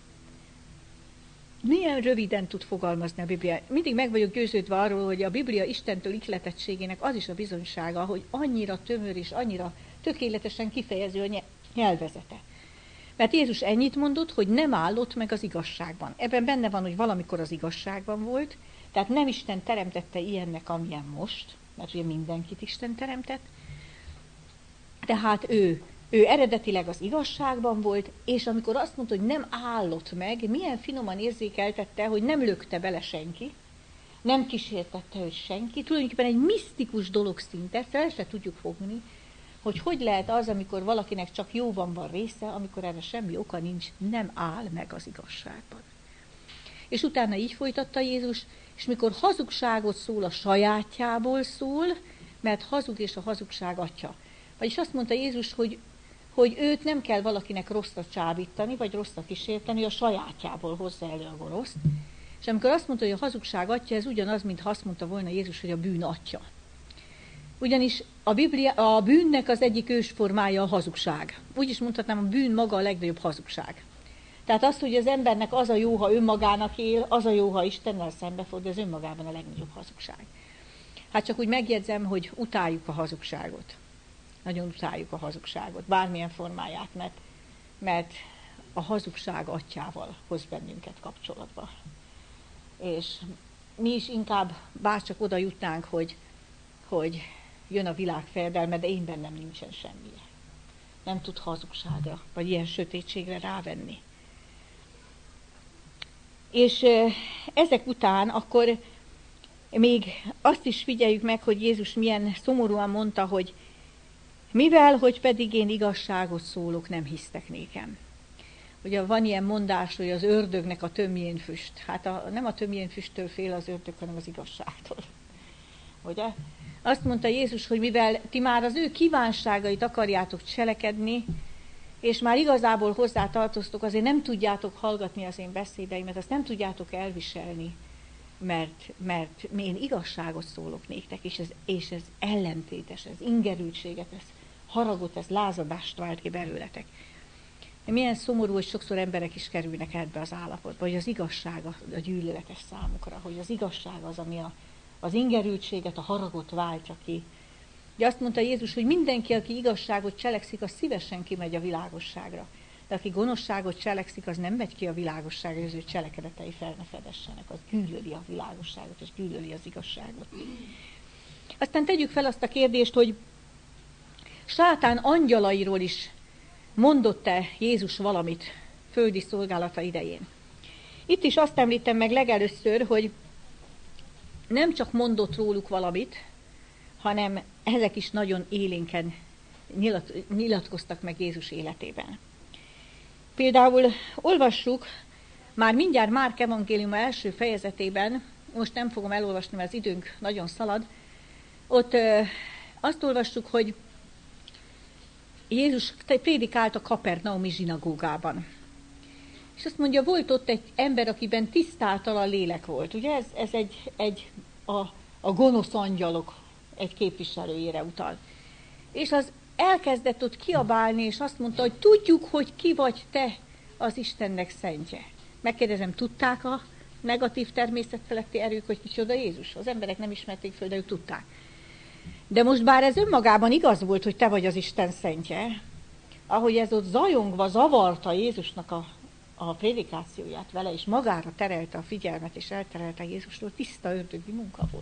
Milyen röviden tud fogalmazni a Biblia? Mindig meg vagyok győződve arról, hogy a Biblia Istentől ihletettségének az is a bizonysága, hogy annyira tömör és annyira tökéletesen kifejező a nyelvezete. Mert Jézus ennyit mondott, hogy nem állott meg az igazságban. Ebben benne van, hogy valamikor az igazságban volt, tehát nem Isten teremtette ilyennek, amilyen most, mert ugye mindenkit Isten teremtett. Tehát ő eredetileg az igazságban volt, és amikor azt mondta, hogy nem állott meg, milyen finoman érzékeltette, hogy nem lökte bele senki, nem kísértette őt senki, tulajdonképpen egy misztikus dolog szinte, fel se tudjuk fogni, hogy lehet az, amikor valakinek csak jóban van része, amikor erre semmi oka nincs, nem áll meg az igazságban. És utána így folytatta Jézus, és mikor hazugságot szól, a sajátjából szól, mert hazug és a hazugság atya. Vagyis azt mondta Jézus, hogy őt nem kell valakinek rosszat csábítani, vagy rosszat kísérteni, a sajátjából hozza elő a gonoszt. És amikor azt mondta, hogy a hazugság atya, ez ugyanaz, mintha azt mondta volna Jézus, hogy a bűn atya. Ugyanis a bűnnek az egyik ősformája a hazugság. Úgy is mondhatnám, a bűn maga a legnagyobb hazugság. Tehát az, hogy az embernek az a jó, ha önmagának él, az a jó, ha Istennel szembefog, de ez önmagában a legnagyobb hazugság. Hát csak úgy megjegyzem, hogy utáljuk a hazugságot. Nagyon utáljuk a hazugságot, bármilyen formáját, mert a hazugság atyával hoz bennünket kapcsolatba. És mi is inkább bárcsak oda jutnánk, hogy jön a világ fejedelme, de én bennem nincsen semmi. Nem tud hazugságra, vagy ilyen sötétségre rávenni. És ezek után akkor még azt is figyeljük meg, hogy Jézus milyen szomorúan mondta, hogy mivel, hogy pedig én igazságot szólok, nem hisztek nékem. Ugye van ilyen mondás, hogy az ördögnek a tömjén füst. Hát nem a tömjén füsttől fél az ördög, hanem az igazságtól. Ugye? Azt mondta Jézus, hogy mivel ti már az ő kívánságait akarjátok cselekedni, és már igazából hozzá tartoztok, azért nem tudjátok hallgatni az én beszédeimet, azt nem tudjátok elviselni, mert én igazságot szólok néktek, és ez ellentétes, ez ingerültséget, ez haragot, ez lázadást vált ki belőletek. Milyen szomorú, hogy sokszor emberek is kerülnek ebbe az állapotba, hogy az igazság a gyűlöletes számukra, hogy az igazság az, ami az ingerültséget, a haragot váltja ki. Ugye azt mondta Jézus, hogy mindenki, aki igazságot cselekszik, az szívesen kimegy a világosságra. De aki gonoszságot cselekszik, az nem megy ki a világosságra, az ő cselekedetei fel ne fedessenek, az gyűlöli a világosságot, és gyűlöli az igazságot. Aztán tegyük fel azt a kérdést, hogy sátán angyalairól is mondott-e Jézus valamit földi szolgálata idején. Itt is azt említem meg legelőször, hogy nem csak mondott róluk valamit, hanem ezek is nagyon élénken nyilatkoztak meg Jézus életében. Például olvassuk, már mindjárt Márk evangéliuma első fejezetében, most nem fogom elolvasni, mert az időnk nagyon szalad, ott azt olvassuk, hogy Jézus prédikált a kapernaumi zsinagógában. És azt mondja, volt ott egy ember, akiben tisztátalan lélek volt. Ugye ez a gonosz angyalok egy képviselőjére utal. És az elkezdett ott kiabálni, és azt mondta, hogy tudjuk, hogy ki vagy te az Istennek szentje. Megkérdezem, tudták a negatív természet feletti erők, hogy kicsoda Jézus? Az emberek nem ismerték föl, de ők tudták. De most bár ez önmagában igaz volt, hogy te vagy az Isten szentje, ahogy ez ott zajongva zavarta Jézusnak a prédikációját vele, és magára terelte a figyelmet, és elterelte Jézustól, tiszta ördögi munka volt.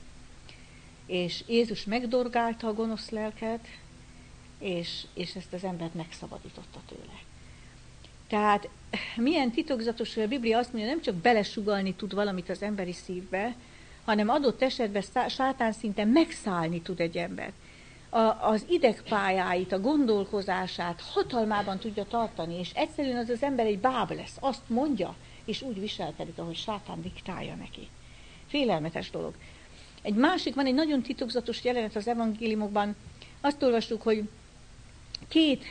És Jézus megdorgálta a gonosz lelket, és ezt az embert megszabadította tőle. Tehát milyen titokzatos, hogy a Biblia azt mondja, nem csak belesugalni tud valamit az emberi szívbe, hanem adott esetben sátán szinte megszállni tud egy embert. Az idegpályáit, a gondolkozását hatalmában tudja tartani, és egyszerűen az ember egy báb lesz, azt mondja, és úgy viselkedik, ahogy sátán diktálja neki. Félelmetes dolog. Van egy nagyon titokzatos jelenet az evangéliumokban, azt olvassuk, hogy két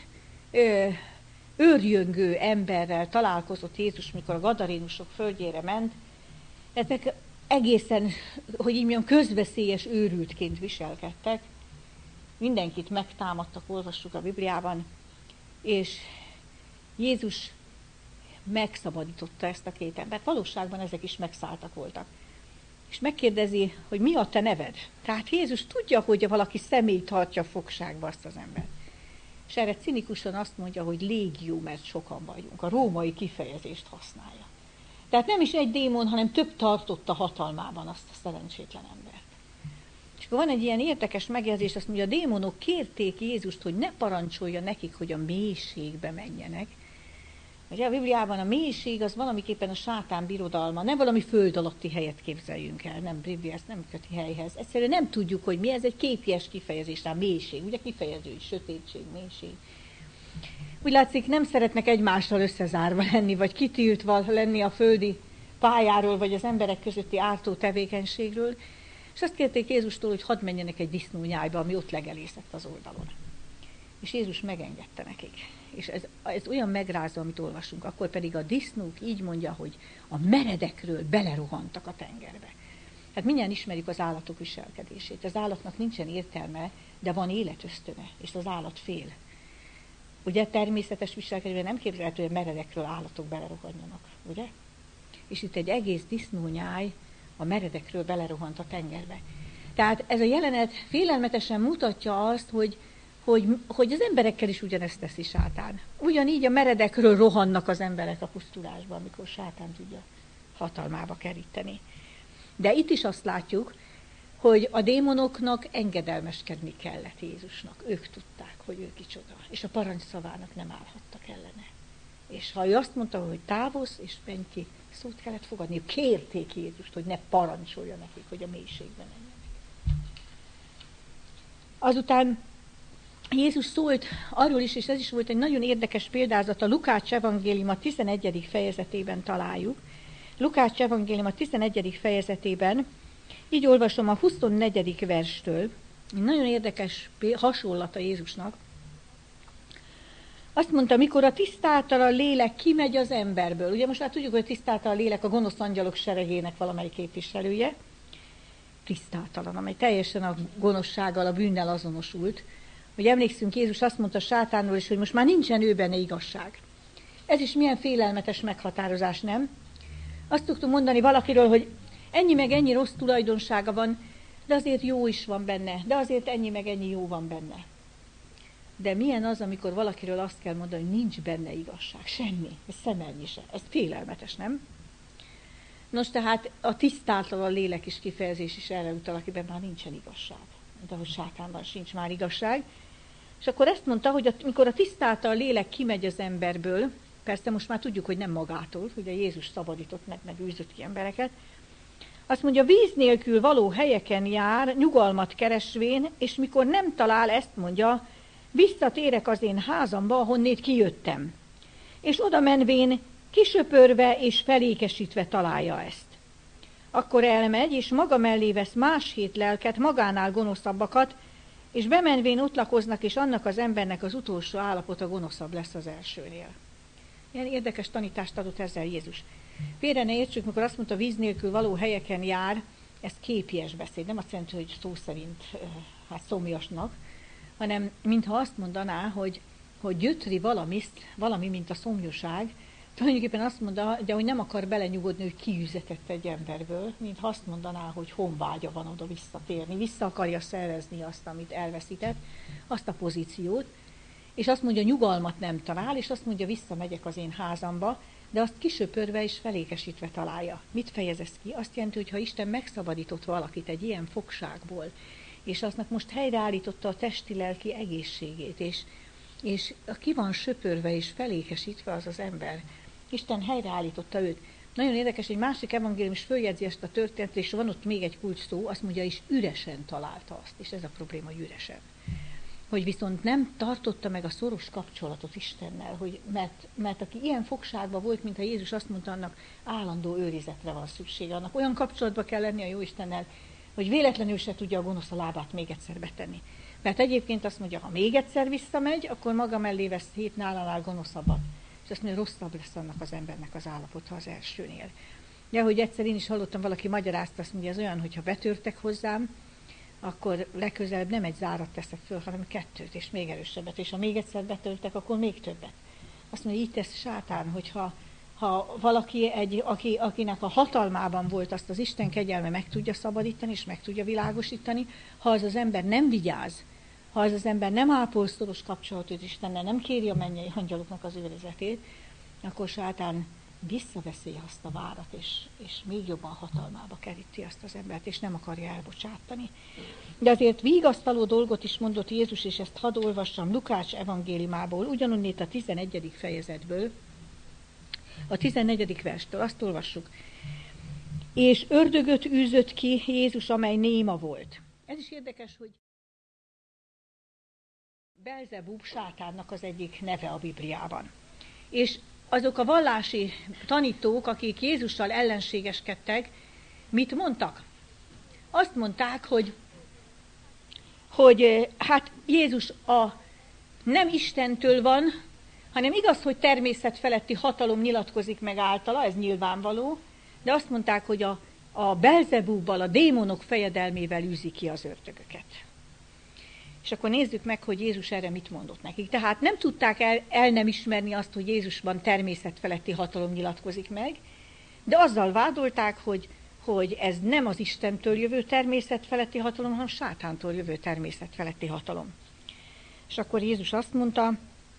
őrjöngő emberrel találkozott Jézus, mikor a gadarénusok földjére ment. Ezek egészen, hogy így mondjam, közveszélyes őrültként viselkedtek. Mindenkit megtámadtak, olvassuk a Bibliában, és Jézus megszabadította ezt a két embert. Valóságban ezek is megszálltak voltak. És megkérdezi, hogy mi a te neved? Tehát Jézus tudja, hogy valaki személy tartja fogságba azt az embert. És erre cinikusan azt mondja, hogy légió, mert sokan vagyunk. A római kifejezést használja. Tehát nem is egy démon, hanem több tartotta hatalmában azt a szerencsétlen embert. És akkor van egy ilyen érdekes megjegyzés, azt mondja, a démonok kérték Jézust, hogy ne parancsolja nekik, hogy a mélységbe menjenek. Ugye a Bibliában a mélység az valamiképpen a sátán birodalma, nem valami föld alatti helyet képzeljünk el, nem Biblia, ezt nem köti helyhez. Egyszerűen nem tudjuk, hogy mi, ez egy képies kifejezés, a mélység, ugye kifejező, hogy sötétség, mélység. Úgy látszik, nem szeretnek egymással összezárva lenni, vagy kitiltva lenni a földi pályáról, vagy az emberek közötti ártó tevékenységről, és azt kérték Jézustól, hogy hadd menjenek egy disznónyájba, ami ott legelészett az oldalon. És Jézus megengedte nekik. És ez olyan megrázó, amit olvasunk. Akkor pedig a disznók így mondja, hogy a meredekről belerohantak a tengerbe. Hát mindjárt ismerjük az állatok viselkedését. Az állatnak nincsen értelme, de van életösztöne, és az állat fél. Ugye természetes viselkedésben nem képzelhető, hogy a meredekről állatok belerohanjanak, ugye? És itt egy egész disznónyáj a meredekről belerohant a tengerbe. Tehát ez a jelenet félelmetesen mutatja azt, hogy az emberekkel is ugyanezt teszi sátán. Ugyanígy a meredekről rohannak az emberek a pusztulásba, amikor sátán tudja hatalmába keríteni. De itt is azt látjuk, hogy a démonoknak engedelmeskedni kellett Jézusnak. Ők tudták, hogy ő kicsoda, és a parancsszavának nem állhattak ellene. És ha ő azt mondta, hogy távozz és menj ki, szót kellett fogadni. Kérték Jézust, hogy ne parancsolja nekik, hogy a mélységben menjenek. Azután Jézus szólt arról is, és ez is volt egy nagyon érdekes példázat, a Lukács evangélium a 11. fejezetében találjuk. Lukács evangélium a 11. fejezetében, így olvasom a 24. verstől, nagyon érdekes hasonlata Jézusnak. Azt mondta, mikor a tisztátalan lélek kimegy az emberből, ugye most már tudjuk, hogy a tisztátalan lélek a gonosz angyalok seregének valamelyik képviselője, tisztátalan, amely teljesen a gonoszsággal, a bűnnel azonosult. Hogy emlékszünk, Jézus azt mondta sátánról is, hogy most már nincsen ő benne igazság. Ez is milyen félelmetes meghatározás, nem? Azt tudtuk mondani valakiről, hogy ennyi meg ennyi rossz tulajdonsága van, de azért jó is van benne, de azért ennyi meg ennyi jó van benne. De milyen az, amikor valakiről azt kell mondani, hogy nincs benne igazság, semmi, ez szemelnyi se. Ez félelmetes, nem? Nos, tehát a tisztátalan lélek is kifejezés is erre utal, akiben már nincsen igazság. De hogy sátánban sincs már igazság. És akkor ezt mondta, hogy amikor a tisztátalan lélek kimegy az emberből, persze most már tudjuk, hogy nem magától, ugye Jézus szabadított meg űzött ki embereket, azt mondja, víz nélkül való helyeken jár, nyugalmat keresvén, és mikor nem talál, ezt mondja, visszatérek az én házamba, ahonnét kijöttem. És oda menvén kisöpörve és felékesítve találja ezt. Akkor elmegy, és maga mellé vesz más 7 lelket, magánál gonoszabbakat, és bemenvén ott lakoznak, és annak az embernek az utolsó állapota gonoszabb lesz az elsőnél. Ilyen érdekes tanítást adott ezzel Jézus. Félre ne értsük, mikor azt mondta, víz nélkül való helyeken jár, ez képies beszéd, nem azt jelenti, hogy szó szerint szomjasnak, hanem mintha azt mondaná, hogy gyötri valami, mint a szomjúság, tulajdonképpen azt mondta, de hogy nem akar belenyugodni, hogy kiüzetett egy emberből, mintha azt mondaná, hogy honvágya van oda visszatérni, vissza akarja szerezni azt, amit elveszített, azt a pozíciót, és azt mondja, nyugalmat nem talál, és azt mondja, visszamegyek az én házamba, de azt kisöpörve és felékesítve találja. Mit fejez ez ki? Azt jelenti, hogy ha Isten megszabadított valakit egy ilyen fogságból, és aznak most helyreállította a testi-lelki egészségét, és ki van söpörve és felékesítve az az ember, Isten helyreállította őt. Nagyon érdekes, egy másik evangélium is följegyzi ezt a történetet, és van ott még egy kulcs szó, azt mondja, és üresen találta azt, és ez a probléma, hogy üresen. Hogy viszont nem tartotta meg a szoros kapcsolatot Istennel, mert aki ilyen fogságban volt, mintha Jézus azt mondta, annak állandó őrizetre van szüksége, annak olyan kapcsolatba kell lenni a jó Istennel, hogy véletlenül se tudja a gonosz a lábát még egyszer betenni. Mert egyébként azt mondja, ha még egyszer visszamegy, akkor maga mellé vesz 7 nálánál gonoszabbat. És azt mondja, rosszabb lesz annak az embernek az állapota az elsőnél. De hogy egyszer én is hallottam, valaki magyarázta, azt mondja, ez olyan, hogyha betörtek hozzám, akkor legközelebb nem egy zárat teszek föl, hanem 2 és még erősebbet. És ha még egyszer betörtek, akkor még többet. Azt mondja, így tesz sátán, hogyha valaki, akinek a hatalmában volt, azt az Isten kegyelme meg tudja szabadítani, és meg tudja világosítani, ha az ember nem vigyáz, ha az ember nem ápol szoros kapcsolatot Istennel, nem kéri a mennyei angyaloknak az őrizetét, akkor sátán visszaveszi azt a várat, és még jobban hatalmába keríti azt az embert, és nem akarja elbocsátani. De azért vigasztaló dolgot is mondott Jézus, és ezt hadd olvassam Lukács evangéliumából, ugyanonnét a 11. fejezetből, a 14. verstől, azt olvassuk. És ördögöt űzött ki Jézus, amely néma volt. Ez is érdekes, hogy Belzebub sátánnak az egyik neve a Bibliában. És azok a vallási tanítók, akik Jézussal ellenségeskedtek, mit mondtak? Azt mondták, hogy hát Jézus nem Istentől van, hanem igaz, hogy természetfeletti hatalom nyilatkozik meg általa, ez nyilvánvaló, de azt mondták, hogy a Belzebubbal, a démonok fejedelmével űzi ki az ördögöket. És akkor nézzük meg, hogy Jézus erre mit mondott nekik. Tehát nem tudták el nem ismerni azt, hogy Jézusban természetfeletti hatalom nyilatkozik meg, de azzal vádolták, hogy ez nem az Istentől jövő természetfeletti hatalom, hanem sátántól jövő természetfeletti hatalom. És akkor Jézus azt mondta,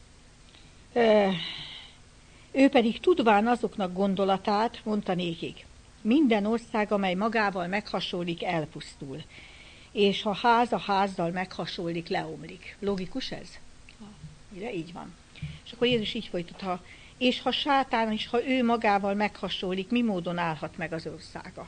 ő pedig tudván azoknak gondolatát, mondta nékik, minden ország, amely magával meghasonlik, elpusztul, és ha ház a házzal meghasonlik, leomlik. Logikus ez? Ugye? Így van. És akkor Jézus így folytatta, és ha sátán is, ha ő magával meghasonlik, mi módon állhat meg az országa?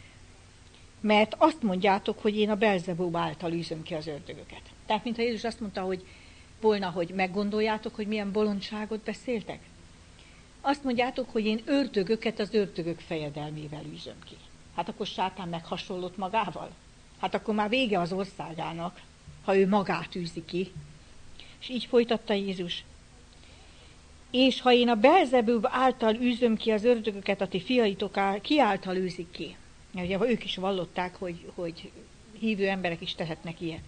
Mert azt mondjátok, hogy én a Belzebub által űzöm ki az ördögöket. Tehát, mintha Jézus azt mondta, hogy meggondoljátok, hogy milyen bolondságot beszéltek. Azt mondjátok, hogy én ördögöket az ördögök fejedelmével űzöm ki. Hát akkor sátán meghasonlott magával? Hát akkor már vége az országának, ha ő magát űzi ki. És így folytatta Jézus. És ha én a Belzebub által űzöm ki az ördögöket, a ti fiaitok ki által űzik ki? Ugye ők is vallották, hogy hívő emberek is tehetnek ilyet.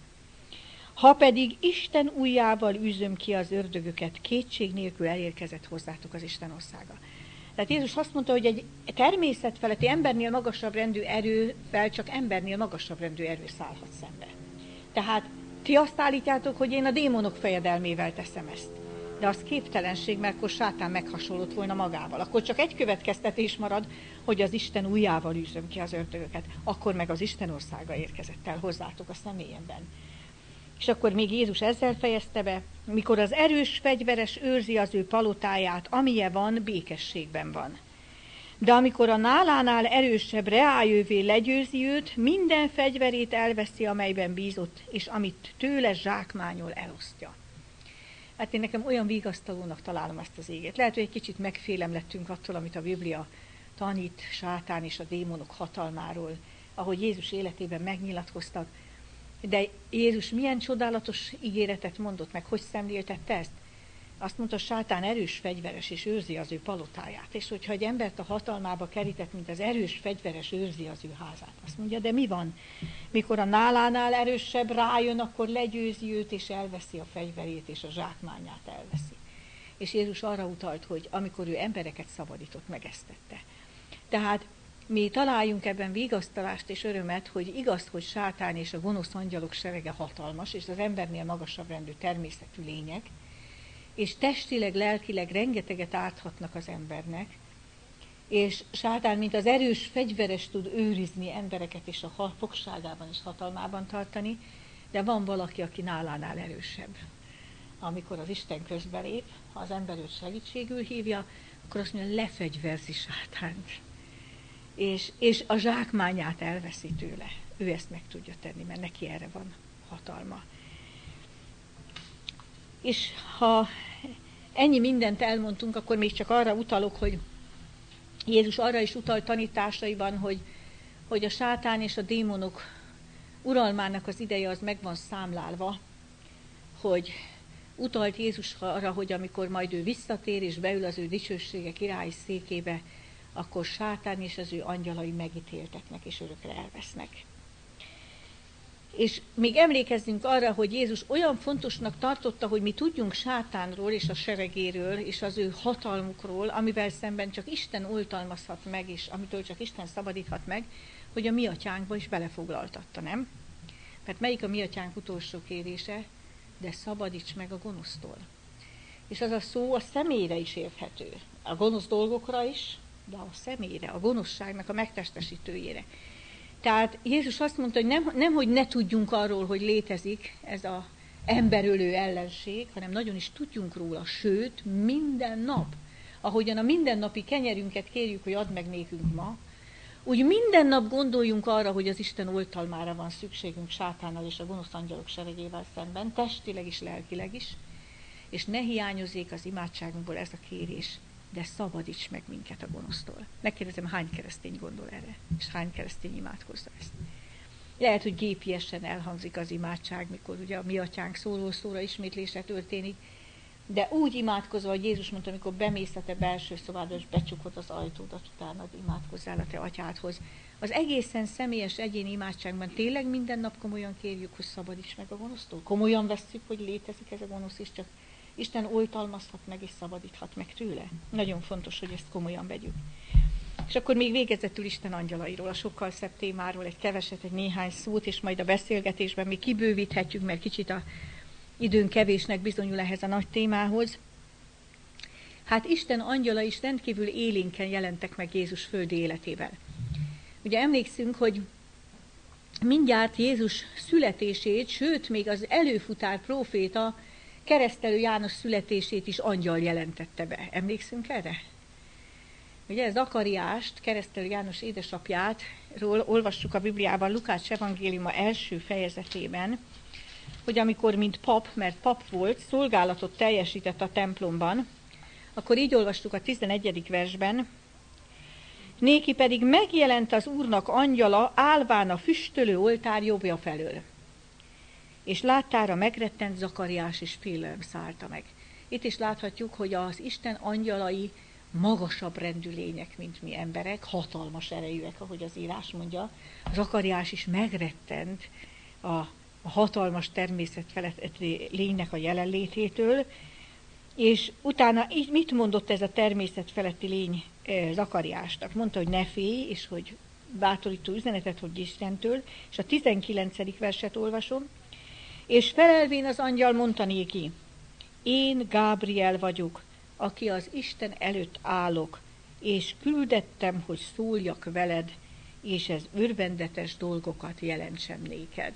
Ha pedig Isten ujjával űzöm ki az ördögöket, kétség nélkül elérkezett hozzátok az Isten országa. Tehát Jézus azt mondta, hogy egy természetfeletti embernél magasabb rendű erővel csak embernél magasabb rendű erő szállhat szembe. Tehát ti azt állítjátok, hogy én a démonok fejedelmével teszem ezt. De az képtelenség, mert akkor sátán meghasonlott volna magával. Akkor csak egy következtetés marad, hogy az Isten ujjával űzöm ki az ördögöket. Akkor meg az Isten országa érkezett el hozzátok a személyemben. És akkor még Jézus ezzel fejezte be, mikor az erős fegyveres őrzi az ő palotáját, amilyen van, békességben van. De amikor a nálánál erősebb reájővé legyőzi őt, minden fegyverét elveszi, amelyben bízott, és amit tőle zsákmányol, elosztja. Hát én nekem olyan vigasztalónak találom ezt az ígét. Lehet, hogy egy kicsit megfélemlettünk attól, amit a Biblia tanít sátán és a démonok hatalmáról, ahogy Jézus életében megnyilatkoztak. De Jézus milyen csodálatos ígéretet mondott meg, hogy szemléltette ezt? Azt mondta, sátán erős fegyveres, és őrzi az ő palotáját. És hogyha egy embert a hatalmába kerített, mint az erős fegyveres őrzi az ő házát. Azt mondja, de mi van? Mikor a nálánál erősebb rájön, akkor legyőzi őt, és elveszi a fegyverét, és a zsákmányát elveszi. És Jézus arra utalt, hogy amikor ő embereket szabadított, meg ezt tette. Tehát mi találjunk ebben vigasztalást és örömet, hogy igaz, hogy sátán és a gonosz angyalok serege hatalmas, és az embernél magasabb rendű természetű lények, és testileg, lelkileg rengeteget árthatnak az embernek, és sátán, mint az erős fegyveres tud őrizni embereket, és a fogságában és hatalmában tartani, de van valaki, aki nálánál erősebb. Amikor az Isten közbelép, ha az ember őt segítségül hívja, akkor azt mondja, lefegyverzi sátánt. És a zsákmányát elveszi tőle. Ő ezt meg tudja tenni, mert neki erre van hatalma. És ha ennyi mindent elmondtunk, akkor még csak arra utalok, hogy Jézus arra is utalt tanításaiban, hogy a sátán és a démonok uralmának az ideje az meg van számlálva, hogy utalt Jézus arra, hogy amikor majd ő visszatér és beül az ő dicsősége királyi székébe, akkor sátán és az ő angyalai megítéltetnek és örökre elvesznek. És még emlékezzünk arra, hogy Jézus olyan fontosnak tartotta, hogy mi tudjunk sátánról és a seregéről és az ő hatalmukról, amivel szemben csak Isten oltalmazhat meg, és amitől csak Isten szabadíthat meg, hogy a mi atyánkba is belefoglaltatta, nem? Mert melyik a mi atyánk utolsó kérése? de szabadíts meg a gonosztól. És az a szó a személyre is érthető. A gonosz dolgokra is, de a személyre, a gonoszságnak a megtestesítőjére. Tehát Jézus azt mondta, hogy nem, hogy ne tudjunk arról, hogy létezik ez az emberölő ellenség, hanem nagyon is tudjunk róla, sőt, minden nap, ahogyan a mindennapi kenyerünket kérjük, hogy add meg nékünk ma, úgy minden nap gondoljunk arra, hogy az Isten oltalmára van szükségünk sátánnal és a gonosz angyalok seregével szemben, testileg is, lelkileg is, és ne hiányozzék az imádságunkból ez a kérés, de szabadíts meg minket a gonosztól. Megkérdezem, hány keresztény gondol erre, és hány keresztény imádkozza ezt. Lehet, hogy gépiesen elhangzik az imádság, mikor ugye a mi atyánk szóról-szóra ismétlése történik, de úgy imádkozva, hogy Jézus mondta, amikor bemész a te belső szobádba, és becsukod az ajtódat, utána imádkozzál a te atyádhoz. Az egészen személyes egyéni imádságban tényleg minden nap komolyan kérjük, hogy szabadíts meg a gonosztól. Komolyan vesszük, hogy létezik ez a gonosz, és csak Isten oltalmazhat meg, és szabadíthat meg tőle. Nagyon fontos, hogy ezt komolyan vegyük. És akkor még végezetül Isten angyalairól, a sokkal szebb témáról egy néhány szót, és majd a beszélgetésben még kibővíthetjük, mert kicsit a időn kevésnek bizonyul ehhez a nagy témához. Hát Isten angyala is rendkívül élénken jelentek meg Jézus földi életében. Ugye emlékszünk, hogy mindjárt Jézus születését, sőt még az előfutár próféta, Keresztelő János születését is angyal jelentette be. Emlékszünk erre? Ugye Zakariást, Keresztelő János édesapjátról olvassuk a Bibliában, Lukács evangéliuma első fejezetében, hogy amikor mint pap, mert pap volt, szolgálatot teljesített a templomban, akkor így olvastuk a 11. versben, néki pedig megjelent az Úrnak angyala, állván a füstölő oltár jobbja felől. És láttára megrettent Zakariás, és félelem szállta meg. Itt is láthatjuk, hogy az Isten angyalai magasabb rendű lények, mint mi emberek, hatalmas erejűek, ahogy az írás mondja. Zakariás is megrettent a hatalmas természet feletti lénynek a jelenlététől, és utána mit mondott ez a természet feletti lény Zakariásnak? Mondta, hogy ne félj, és hogy bátorító üzenetet, hogy Istentől, és a 19. verset olvasom, és felelvén az angyal mondta néki, én Gábriel vagyok, aki az Isten előtt állok, és küldettem, hogy szóljak veled, és ez örvendetes dolgokat jelentsem néked.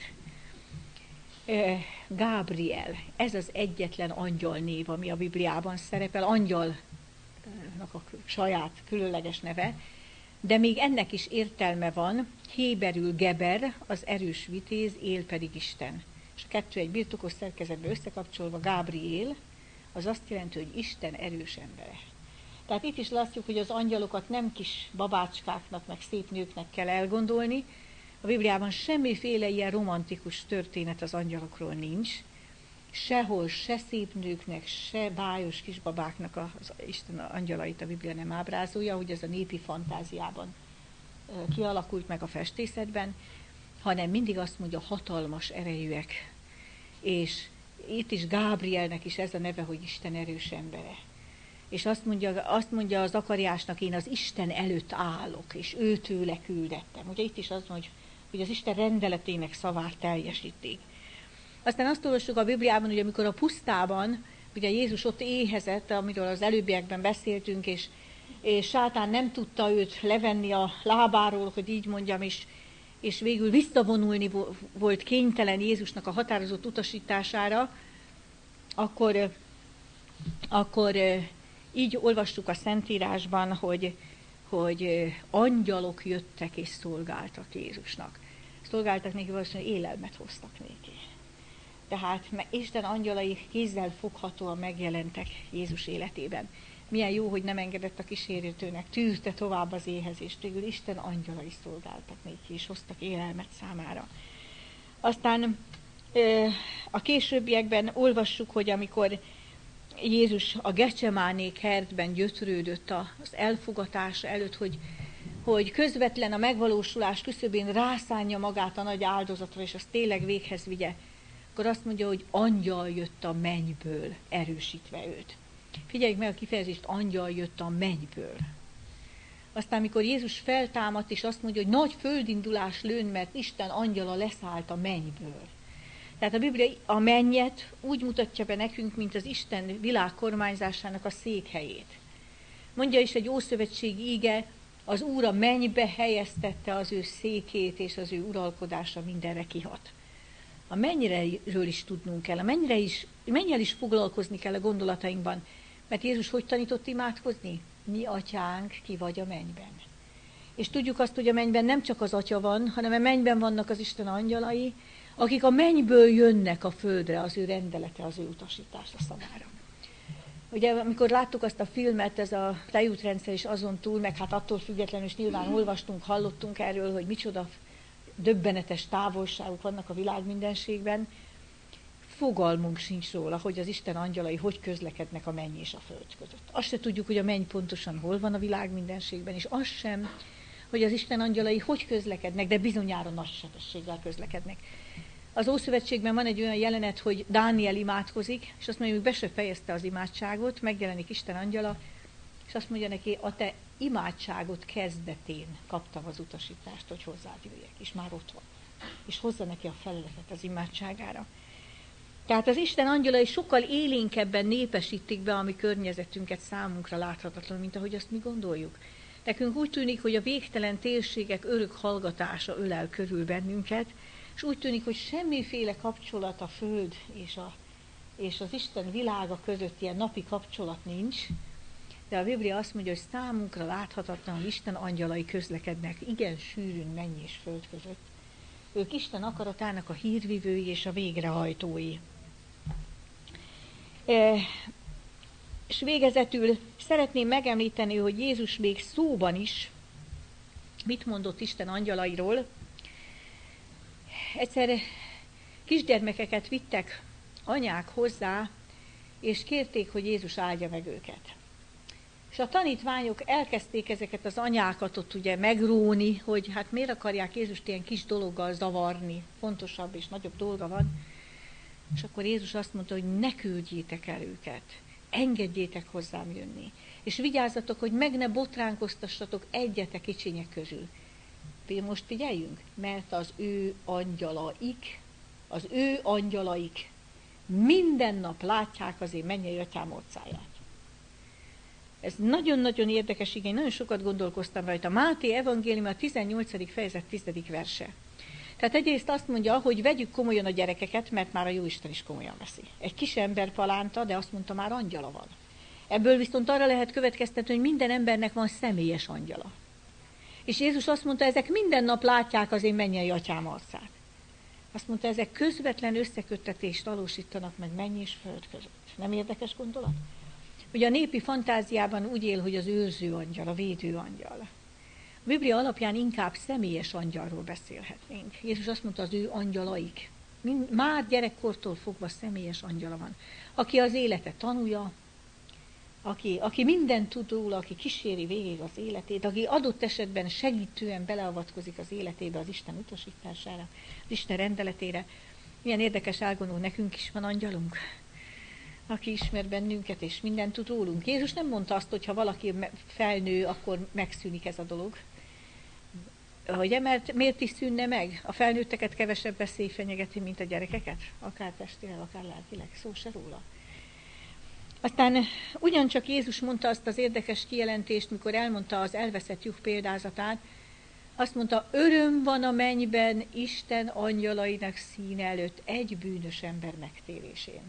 Gábriel, ez az egyetlen angyal név, ami a Bibliában szerepel, angyalnak a saját különleges neve, de még ennek is értelme van, héberül Geber, az erős vitéz, él pedig Isten. És a kettő egy birtokos szerkezetbe összekapcsolva, Gábriel, az azt jelenti, hogy Isten erős embere. Tehát itt is látjuk, hogy az angyalokat nem kis babácskáknak, meg szép nőknek kell elgondolni. A Bibliában semmiféle ilyen romantikus történet az angyalokról nincs. Sehol, se szép nőknek, se bájos kisbabáknak az Isten angyalait a Biblia nem ábrázolja, hogy ez a népi fantáziában kialakult meg a festészetben, hanem mindig azt mondja, hatalmas erejűek. És itt is Gábrielnek is ez a neve, hogy Isten erős embere. És azt mondja az Zakariásnak, én az Isten előtt állok, és őtőle küldettem. Ugye itt is az mondja, hogy az Isten rendeletének szavát teljesítik. Aztán azt olvassuk a Bibliában, hogy amikor a pusztában, ugye Jézus ott éhezett, amiről az előbbiekben beszéltünk, és sátán nem tudta őt levenni a lábáról, hogy így mondjam, és végül visszavonulni volt kénytelen Jézusnak a határozott utasítására, akkor így olvastuk a Szentírásban, hogy angyalok jöttek és szolgáltak Jézusnak. Szolgáltak neki, valószínűleg élelmet hoztak neki. Tehát Isten angyalai kézzel foghatóan megjelentek Jézus életében. Milyen jó, hogy nem engedett a kísérőtőnek, tűzte tovább az éhezést, végül Isten angyalai szolgáltak neki, és hoztak élelmet számára. Aztán a későbbiekben olvassuk, hogy amikor Jézus a Gecsemáné kertben gyötrődött az elfogatása előtt, hogy közvetlen a megvalósulás küszöbén rászánja magát a nagy áldozatra, és azt tényleg véghez vigye, akkor azt mondja, hogy angyal jött a mennyből, erősítve őt. Figyeljük meg a kifejezést, angyal jött a mennyből. Aztán, amikor Jézus feltámadt, és azt mondja, hogy nagy földindulás lőn, mert Isten angyala leszállt a mennyből. Tehát a Biblia a mennyet úgy mutatja be nekünk, mint az Isten világkormányzásának a székhelyét. Mondja is egy ószövetségi ige, az Úr a mennybe helyeztette az ő székét, és az ő uralkodása mindenre kihat. A mennyiről is tudnunk kell, mennyel is foglalkozni kell a gondolatainkban, mert Jézus hogy tanított imádkozni? Mi atyánk, ki vagy a mennyben. És tudjuk azt, hogy a mennyben nem csak az atya van, hanem a mennyben vannak az Isten angyalai, akik a mennyből jönnek a földre, az ő rendelete, az ő utasítása szavára. Ugye, amikor láttuk azt a filmet, ez a tejútrendszer is azon túl, meg hát attól függetlenül is nyilván olvastunk, hallottunk erről, hogy micsoda döbbenetes távolságok vannak a világ mindenségben, fogalmunk sincs róla, hogy az Isten angyalai hogy közlekednek a menny és a föld között. Azt se tudjuk, hogy a menny pontosan hol van a világ mindenségben, és azt sem, hogy az Isten angyalai hogy közlekednek, de bizonyára nagy sebességgel közlekednek. Az Ószövetségben van egy olyan jelenet, hogy Dániel imádkozik, és azt mondja, hogy be se fejezte az imádságot, megjelenik Isten angyala, és azt mondja neki, a te imádságot kezdetén kaptam az utasítást, hogy hozzád jöjjek, és már ott van. És hozza neki a feleletet az imádságára. Tehát az Isten angyalai sokkal élénkebben népesítik be a mi környezetünket számunkra láthatatlan, mint ahogy azt mi gondoljuk. Nekünk úgy tűnik, hogy a végtelen térségek örök hallgatása ölel körül bennünket, és úgy tűnik, hogy semmiféle kapcsolat a Föld és az Isten világa között, ilyen napi kapcsolat nincs, de a Biblia azt mondja, hogy számunkra láthatatlanul Isten angyalai közlekednek igen sűrűn menny és föld között. Ők Isten akaratának a hírvivői és a végrehajtói. És végezetül szeretném megemlíteni, hogy Jézus még szóban is mit mondott Isten angyalairól. Egyszer kisgyermekeket vittek anyák hozzá, és kérték, hogy Jézus áldja meg őket. És a tanítványok elkezdték ezeket az anyákat ott ugye megróni, hogy hát miért akarják Jézust ilyen kis dologgal zavarni, fontosabb és nagyobb dolga van. És akkor Jézus azt mondta, hogy ne küldjétek el őket, engedjétek hozzám jönni. És vigyázzatok, hogy meg ne botránkoztassatok egyetek kicsinyek közül. Most figyeljünk, mert az ő angyalaik minden nap látják az én mennyei atyám orcáját. Ez nagyon-nagyon érdekes igény, nagyon sokat gondolkoztam rajta. Máté evangélium a 18. fejezet 10. verse. Tehát egyrészt azt mondja, hogy vegyük komolyan a gyerekeket, mert már a Jóisten is komolyan veszi. Egy kis ember palánta, de azt mondta, már angyala van. Ebből viszont arra lehet következtetni, hogy minden embernek van személyes angyala. És Jézus azt mondta, ezek minden nap látják az én mennyei atyám arcát. Azt mondta, ezek közvetlen összeköttetést valósítanak meg menny és föld között. Nem érdekes gondolat? Ugye a népi fantáziában úgy él, hogy az őrző angyal, a védő angyal. A Biblia alapján inkább személyes angyalról beszélhetnénk. Jézus azt mondta, az ő angyalaik. Már gyerekkortól fogva személyes angyala van. Aki az életet tanulja, aki mindent tud róla, aki kíséri végig az életét, aki adott esetben segítően beleavatkozik az életébe, az Isten utasítására, az Isten rendeletére. Milyen érdekes elgondolni, nekünk is van angyalunk, aki ismer bennünket, és mindent tud rólunk. Jézus nem mondta azt, hogy ha valaki felnő, akkor megszűnik ez a dolog. Ugye, mert miért is szűnne meg? A felnőtteket kevesebb veszély fenyegeti, mint a gyerekeket? Akár testileg, akár lelkileg, szó se róla. Aztán ugyancsak Jézus mondta azt az érdekes kijelentést, mikor elmondta az elveszett juh példázatát, azt mondta, öröm van a mennyben Isten angyalainak színe előtt egy bűnös ember megtérésén.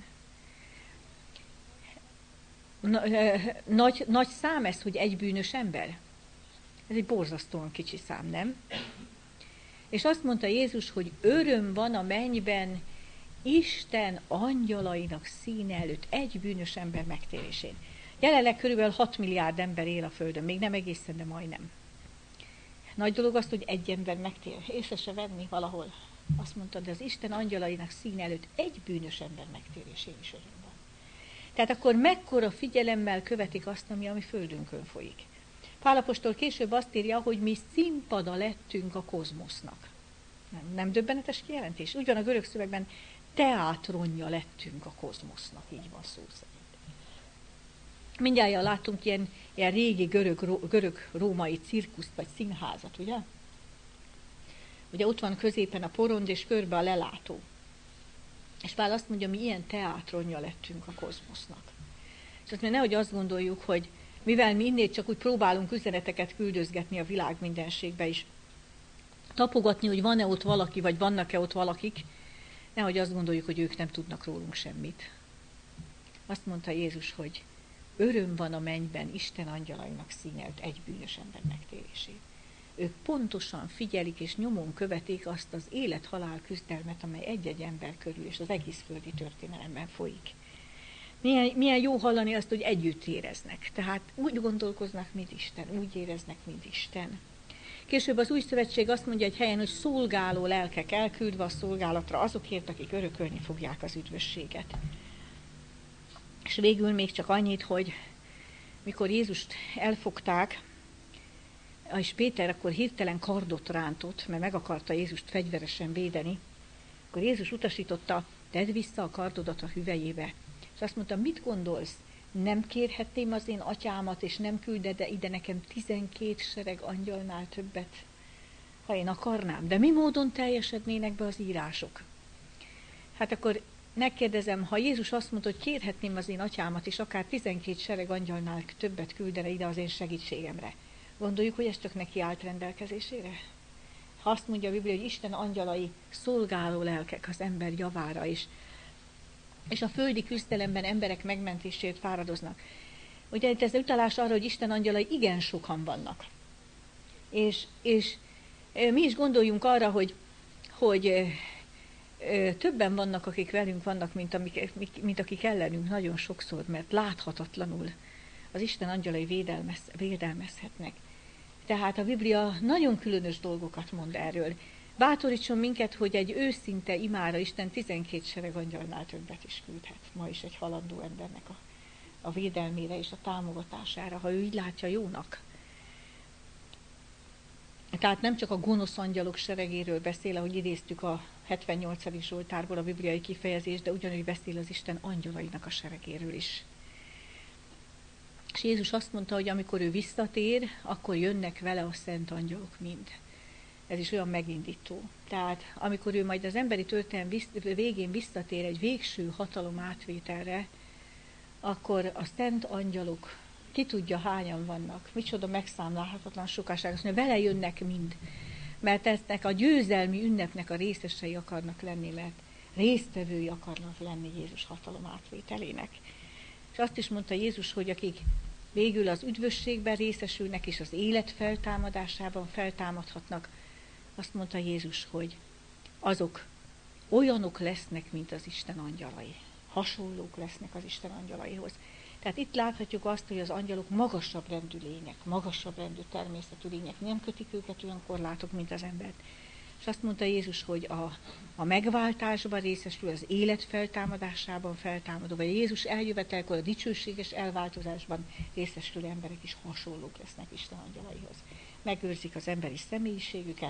Nagy szám ez, hogy egy bűnös ember? Ez egy borzasztóan kicsi szám, nem? És azt mondta Jézus, hogy öröm van a mennyben Isten angyalainak színe előtt egy bűnös ember megtérésén. Jelenleg körülbelül 6 milliárd ember él a Földön, még nem egészen, de majdnem. Nagy dolog az, hogy egy ember megtér. Észre se venni valahol. Azt mondta, de az Isten angyalainak színe előtt egy bűnös ember megtérésén is öröm van. Tehát akkor mekkora figyelemmel követik azt, ami a mi földünkön folyik. Pál apostol később azt írja, hogy mi színpada lettünk a kozmosznak. Nem döbbenetes kijelentés? Úgy van a görög szövegben, teátronja lettünk a kozmosznak, így van szó szerint. Mindjárt láttunk ilyen régi görög-római cirkuszt vagy színházat, ugye? Ugye ott van középen a porond és körbe a lelátó. És Pál azt mondja, mi ilyen teátronja lettünk a kozmosznak. És azt mondja, nehogy azt gondoljuk, hogy mivel mi innét csak úgy próbálunk üzeneteket küldözgetni a világ mindenségbe is, tapogatni, hogy van-e ott valaki, vagy vannak-e ott valakik, nehogy azt gondoljuk, hogy ők nem tudnak rólunk semmit. Azt mondta Jézus, hogy öröm van a mennyben Isten angyalainak színelt egy bűnös ember megtérését. Ők pontosan figyelik és nyomon követik azt az élet-halál küzdelmet, amely egy-egy ember körül és az egész földi történelemben folyik. Milyen jó hallani azt, hogy együtt éreznek. Tehát úgy gondolkoznak, mint Isten, úgy éreznek, mint Isten. Később az Új Szövetség azt mondja egy helyen, hogy szolgáló lelkek elküldve a szolgálatra azokért, akik örökölni fogják az üdvösséget. És végül még csak annyit, hogy mikor Jézust elfogták, és Péter akkor hirtelen kardot rántott, mert meg akarta Jézust fegyveresen védeni, akkor Jézus utasította, tedd vissza a kardodat a hüvelyébe. És azt mondta, mit gondolsz? Nem kérhetném az én atyámat, és nem külded ide nekem 12 sereg angyalnál többet, ha én akarnám. De mi módon teljesednének be az írások? Hát akkor megkérdezem, ha Jézus azt mondta, hogy kérhetném az én atyámat, és akár 12 sereg angyalnál többet küldene ide az én segítségemre, gondoljuk, hogy ez csak neki állt rendelkezésére? Ha azt mondja a Biblia, hogy Isten angyalai szolgáló lelkek az ember javára is, és a földi küzdelemben emberek megmentésért fáradoznak. Ugye itt ez utalás arra, hogy Isten angyalai igen sokan vannak. És mi is gondoljunk arra, hogy többen vannak, akik velünk vannak, mint akik ellenünk nagyon sokszor, mert láthatatlanul az Isten angyalai védelmezhetnek. Tehát a Biblia nagyon különös dolgokat mond erről. Bátorítson minket, hogy egy őszinte imára Isten 12 sereg angyalnál többet is küldhet. Ma is egy halandó embernek a védelmére és a támogatására, ha ő így látja jónak. Tehát nem csak a gonosz angyalok seregéről beszél, ahogy idéztük a 78. Zsoltárból a bibliai kifejezést, de ugyanúgy beszél az Isten angyalainak a seregéről is. És Jézus azt mondta, hogy amikor ő visszatér, akkor jönnek vele a szent angyalok mind. Ez is olyan megindító. Tehát amikor ő majd az emberi történelem végén visszatér egy végső hatalom átvételre, akkor a szent angyalok, ki tudja hányan vannak, micsoda megszámlálhatatlan sokaság, azt mondja, vele jönnek mind. Mert eznek a győzelmi ünnepnek a részesei akarnak lenni, mert résztvevői akarnak lenni Jézus hatalom átvételének. És azt is mondta Jézus, hogy akik végül az üdvösségben részesülnek, és az élet feltámadásában feltámadhatnak, azt mondta Jézus, hogy azok olyanok lesznek, mint az Isten angyalai. Hasonlók lesznek az Isten angyalaihoz. Tehát itt láthatjuk azt, hogy az angyalok magasabb rendű lények, magasabb rendű természetű lények. Nem kötik őket olyan korlátok, mint az embert. És azt mondta Jézus, hogy a megváltásban részesül, az élet feltámadásában feltámadó, vagy Jézus eljövetelkor a dicsőséges elváltozásban részesülő emberek is hasonlók lesznek Isten angyalaihoz. Megőrzik az emberi személyiségüket,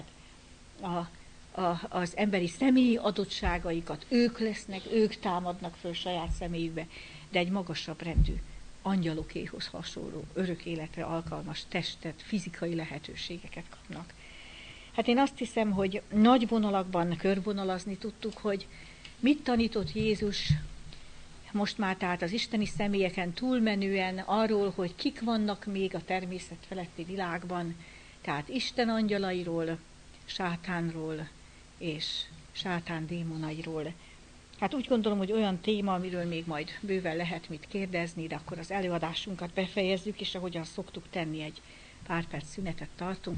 az emberi személyi adottságaikat, ők lesznek, ők támadnak föl saját személyükbe, de egy magasabb rendű angyalokéhoz hasonló, örök életre alkalmas testet, fizikai lehetőségeket kapnak. Hát én azt hiszem, hogy nagy vonalakban körvonalazni tudtuk, hogy mit tanított Jézus most már tehát az isteni személyeken túlmenően arról, hogy kik vannak még a természet feletti világban, tehát Isten angyalairól, sátánról és sátán démonairól. Hát úgy gondolom, hogy olyan téma, amiről még majd bőven lehet mit kérdezni, de akkor az előadásunkat befejezzük, és ahogyan szoktuk tenni, egy pár perc szünetet tartunk.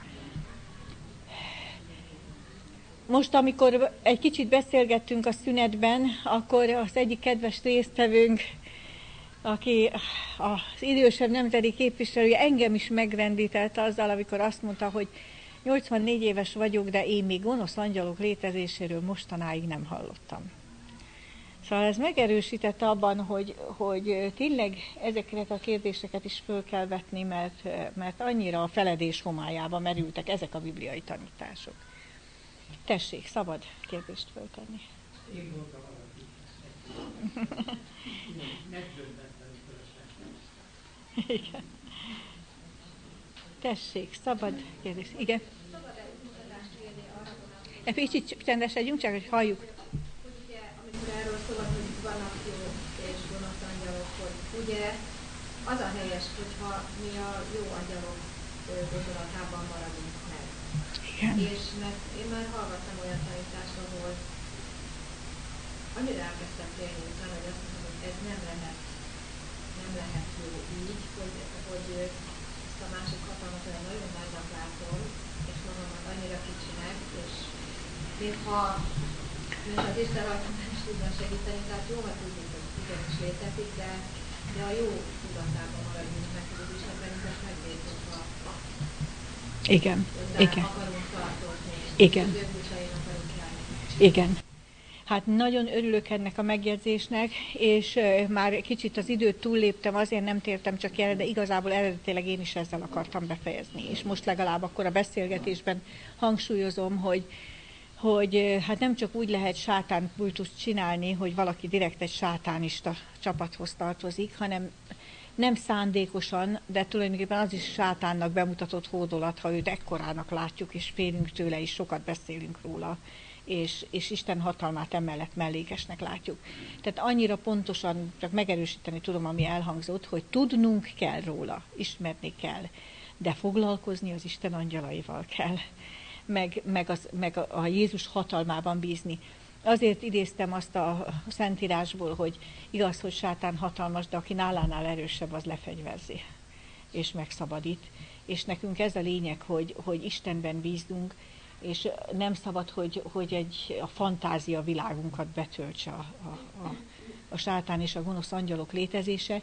Most, amikor egy kicsit beszélgettünk a szünetben, akkor az egyik kedves résztvevőnk, aki az idősebb nemzeti képviselője, engem is megrendített azzal, amikor azt mondta, hogy 84 éves vagyok, de én még gonosz angyalok létezéséről mostanáig nem hallottam. Szóval ez megerősítette abban, hogy tényleg ezeket a kérdéseket is föl kell vetni, mert annyira a feledés homályába merültek ezek a bibliai tanítások. Tessék, szabad kérdést föltenni. Én voltam valaki. Megdöbbentem fölösen. Igen. Tessék, szabad kérdés. Igen. Szabad-e útmutatást írni arra vonatkozóan? Egy kicsit csendesedjünk, csak hogy halljuk. Hogy ugye, amikor erről szól, vannak jó és gonosz angyalok, hogy ugye az a helyes, hogyha mi a jó angyalok gondolatában maradunk meg. Igen. És mert én már hallgattam olyan tanítást, ahol annyira elkezdtem félni utána, hogy azt mondtam, hogy ez nem lehet jó így, hogy ezt a másik hatalmat olyan nagyon nagynak látom, és magamat annyira kicsinek, és mintha az Isten rajtam nem is tudna segíteni, tehát jó, ha tudjuk, hogy igenis létezik, de a jó tudatában maradjunk meg, hogy az Isten bennünket megvéd, hogyha Igen. Igen. akarunk tartozni, Igen. az ő búcsainak akarunk járni. Igen. Hát nagyon örülök ennek a megjegyzésnek, és már kicsit az időt túlléptem, azért nem tértem csak erre, de igazából eredetileg én is ezzel akartam befejezni. És most legalább akkor a beszélgetésben hangsúlyozom, hogy hát nem csak úgy lehet sátán kultuszt csinálni, hogy valaki direkt egy sátánista csapathoz tartozik, hanem nem szándékosan, de tulajdonképpen az is sátánnak bemutatott hódolat, ha őt ekkorának látjuk, és félünk tőle, és sokat beszélünk róla, és Isten hatalmát emellett mellékesnek látjuk. Tehát annyira pontosan, csak megerősíteni tudom, ami elhangzott, hogy tudnunk kell róla, ismerni kell, de foglalkozni az Isten angyalaival kell, meg a Jézus hatalmában bízni. Azért idéztem azt a Szentírásból, hogy igaz, hogy sátán hatalmas, de aki nálánál erősebb, az lefegyverzi, és megszabadít. És nekünk ez a lényeg, hogy Istenben bízunk, és nem szabad, hogy a fantázia világunkat betöltse a sátán és a gonosz angyalok létezése,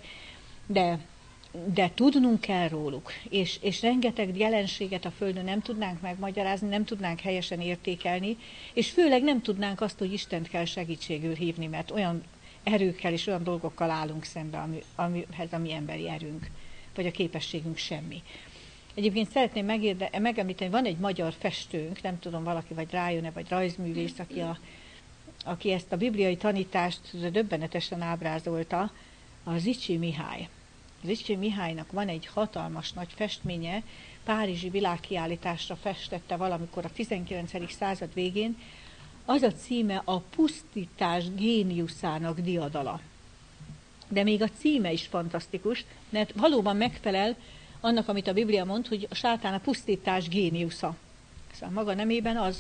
de tudnunk kell róluk, és rengeteg jelenséget a Földön nem tudnánk megmagyarázni, nem tudnánk helyesen értékelni, és főleg nem tudnánk azt, hogy Istent kell segítségül hívni, mert olyan erőkkel és olyan dolgokkal állunk szembe, amihez a mi emberi erőnk, vagy a képességünk semmi. Egyébként szeretném megemlíteni, van egy magyar festőnk, nem tudom, valaki vagy rájön-e, vagy rajzművész, aki ezt a bibliai tanítást döbbenetesen ábrázolta, a Zichy Mihály. Zichy Mihálynak van egy hatalmas nagy festménye, párizsi világkiállításra festette valamikor a 19. század végén, az a címe a pusztítás géniuszának diadala. De még a címe is fantasztikus, mert valóban megfelel annak, amit a Biblia mond, hogy a sátán a pusztítás géniusza. Szóval maga nemében az,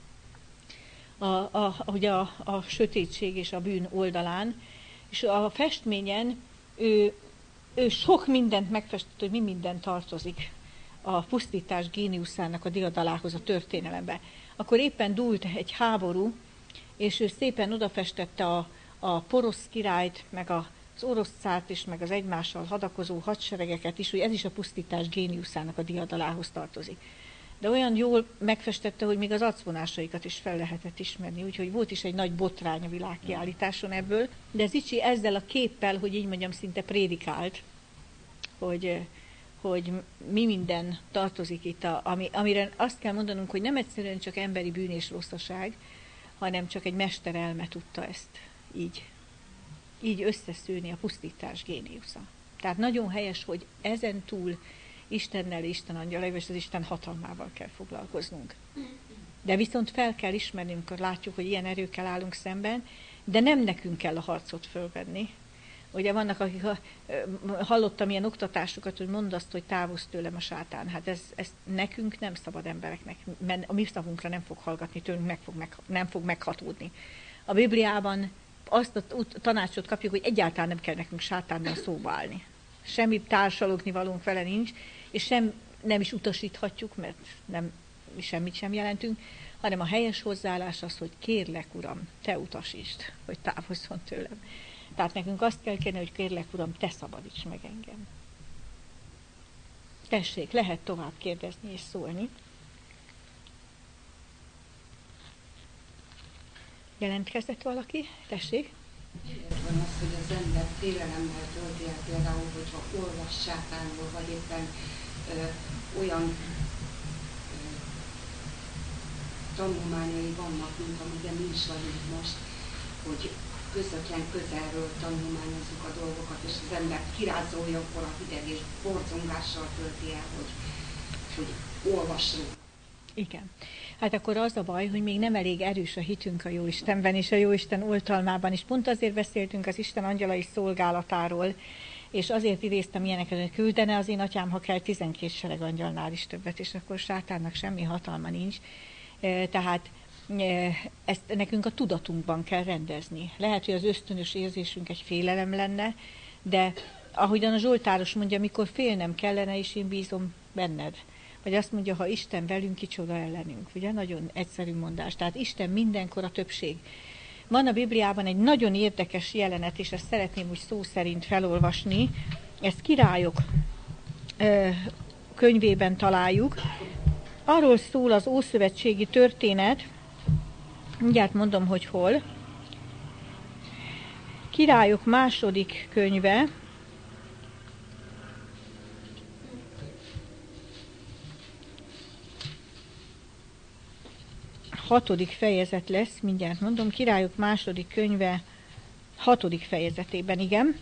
ugye a sötétség és a bűn oldalán, és a festményen ő sok mindent megfestett, hogy mi minden tartozik a pusztítás géniuszának a diadalához a történelembe. Akkor éppen dúlt egy háború, és ő szépen odafestette a porosz királyt, meg az orosz cárt is, meg az egymással hadakozó hadseregeket is, hogy ez is a pusztítás géniuszának a diadalához tartozik. De olyan jól megfestette, hogy még az arcvonásaikat is fel lehetett ismerni, úgyhogy volt is egy nagy botrány a világkiállításon ebből, de Zichy ezzel a képpel, hogy így mondjam, szinte prédikált, hogy mi minden tartozik itt, amire azt kell mondanunk, hogy nem egyszerűen csak emberi bűn és rosszaság, hanem csak egy mesterelme tudta ezt így összeszűrni, a pusztítás géniusza. Tehát nagyon helyes, hogy ezen túl Istennel, Isten angyalaival és az Isten hatalmával kell foglalkoznunk. De viszont fel kell ismernünk, amikor látjuk, hogy ilyen erőkkel állunk szemben, de nem nekünk kell a harcot fölvenni. Ugye vannak, akik hallottam ilyen oktatásokat, hogy mondd azt, hogy távozz tőlem a sátán. Hát ez nekünk nem szabad embereknek, mert a mi szavunkra nem fog hallgatni, tőlünk nem fog meghatódni. A Bibliában azt a tanácsot kapjuk, hogy egyáltalán nem kell nekünk sátánnal szóba állni. Semmi társalogni valónk vele nincs, és nem is utasíthatjuk, mert semmit sem jelentünk, hanem a helyes hozzáállás az, hogy kérlek, Uram, te utasítsd, hogy távozzon tőlem. Tehát nekünk azt kell kérni, hogy kérlek, Uram, te szabadíts meg engem. Tessék, lehet tovább kérdezni és szólni. Jelentkezett valaki? Tessék. Miért van az, hogy az ember félelemmel tölti el például, hogyha olvas sátánról, vagy éppen olyan tanulmányai vannak, mint amilyen mi is vagyunk most, hogy közvetlen közelről tanulmányozzuk a dolgokat, és az ember kirázoljakkor a hideg és borzongással tölti el, hogy olvasunk. Igen. Hát akkor az a baj, hogy még nem elég erős a hitünk a Jóistenben és a Jóisten oltalmában, és pont azért beszéltünk az Isten angyalai szolgálatáról, és azért idéztem ilyeneket, hogy küldene az én atyám, ha kell 12 sereg angyalnál is többet, és akkor sátánnak semmi hatalma nincs. Tehát ezt nekünk a tudatunkban kell rendezni. Lehet, hogy az ösztönös érzésünk egy félelem lenne, de ahogyan a Zsoltáros mondja, mikor félnem kellene, és én bízom benned. Vagy azt mondja, ha Isten velünk, kicsoda ellenünk. Ugye? Nagyon egyszerű mondás. Tehát Isten mindenkor a többség. Van a Bibliában egy nagyon érdekes jelenet, és ezt szeretném úgy szó szerint felolvasni. Ezt Királyok könyvében találjuk. Arról szól az ószövetségi történet, mindjárt mondom, hogy hol. Királyok második könyve, 6. fejezet lesz, mindjárt mondom, Királyok második könyve 6. fejezetében, igen.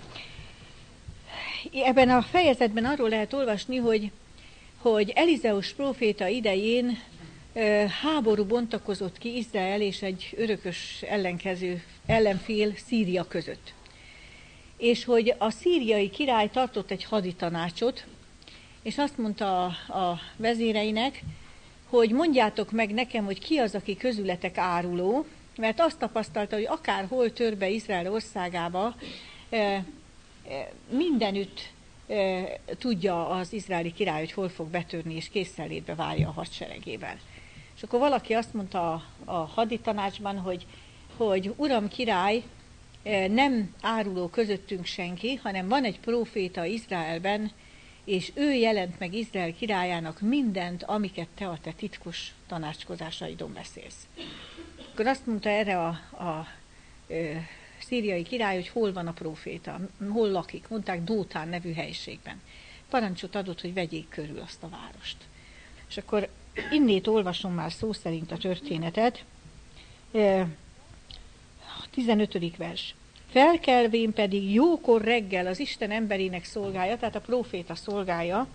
Ebben a fejezetben arról lehet olvasni, hogy Elizeus próféta idején háború bontakozott ki Izrael és egy örökös ellenfél Szíria között. És hogy a szíriai király tartott egy haditanácsot, és azt mondta a vezéreinek, hogy mondjátok meg nekem, hogy ki az, aki közületek áruló, mert azt tapasztalta, hogy akárhol tör be Izrael országába, mindenütt tudja az izraeli király, hogy hol fog betörni, és készenlétbe várja a hadseregével. És akkor valaki azt mondta a haditanácsban, hogy Uram király, nem áruló közöttünk senki, hanem van egy próféta Izraelben, és ő jelent meg Izrael királyának mindent, amiket te a te titkos tanácskozásaidon beszélsz. Akkor azt mondta erre a szíriai király, hogy hol van a próféta, hol lakik. Mondták Dótán nevű helyiségben. Parancsot adott, hogy vegyék körül azt a várost. És akkor innét olvasom már szó szerint a történetet. 15. vers. Felkelvén pedig jókor reggel az Isten emberének szolgája, tehát a próféta szolgája,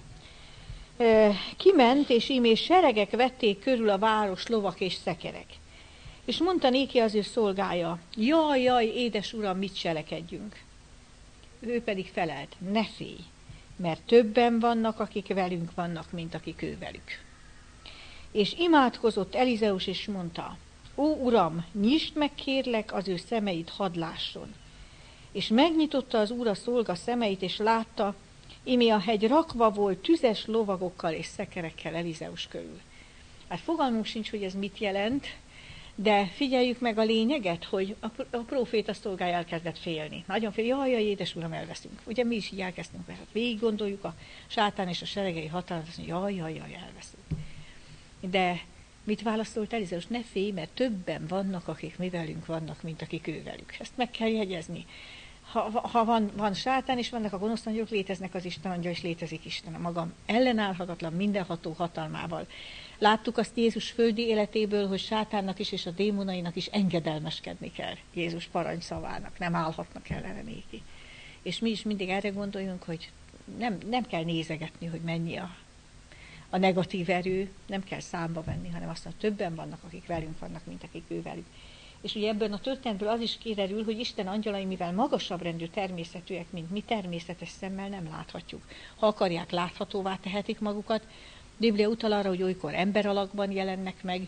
kiment, és íme seregek vették körül a város, lovak és szekerek. És mondta néki az ő szolgája, jaj, édes uram, mit cselekedjünk? Ő pedig felelt, ne félj, mert többen vannak, akik velünk vannak, mint akik ő velük. És imádkozott Elizeus, és mondta, ó uram, nyisd meg kérlek az ő szemeit, hadd lásson. És megnyitotta az úr a szolga szemeit, és látta, imi a hegy rakva volt tüzes lovagokkal és szekerekkel Elizeus körül. Hát fogalmunk sincs, hogy ez mit jelent, de figyeljük meg a lényeget, hogy a próféta szolgája elkezdett félni. Nagyon fél, jaj, édes uram, elveszünk. Ugye mi is így elkezdtünk, mert végig gondoljuk a sátán és a seregei hatalmat, azt mondja, jaj, elveszünk. De mit válaszolt Elizeus? Ne félj, mert többen vannak, akik mi velünk vannak, mint akik ő velük. Ezt meg kell jegyezni. Ha van sátán, és vannak a gonosz angyalok, léteznek az Isten angyal, és létezik Isten a magam ellenállhatatlan, mindenható hatalmával. Láttuk azt Jézus földi életéből, hogy sátánnak is és a démonainak is engedelmeskedni kell Jézus parancsszavának, nem állhatnak ellene néki. És mi is mindig erre gondoljunk, hogy nem kell nézegetni, hogy mennyi a negatív erő, nem kell számba venni, hanem azt mondja, többen vannak, akik velünk vannak, mint akik ő velük. És ugye ebben a történetből az is kiderül, hogy Isten angyalai, mivel magasabb rendű természetűek, mint mi, természetes szemmel nem láthatjuk. Ha akarják, láthatóvá tehetik magukat. Biblia utal arra, hogy olykor ember alakban jelennek meg,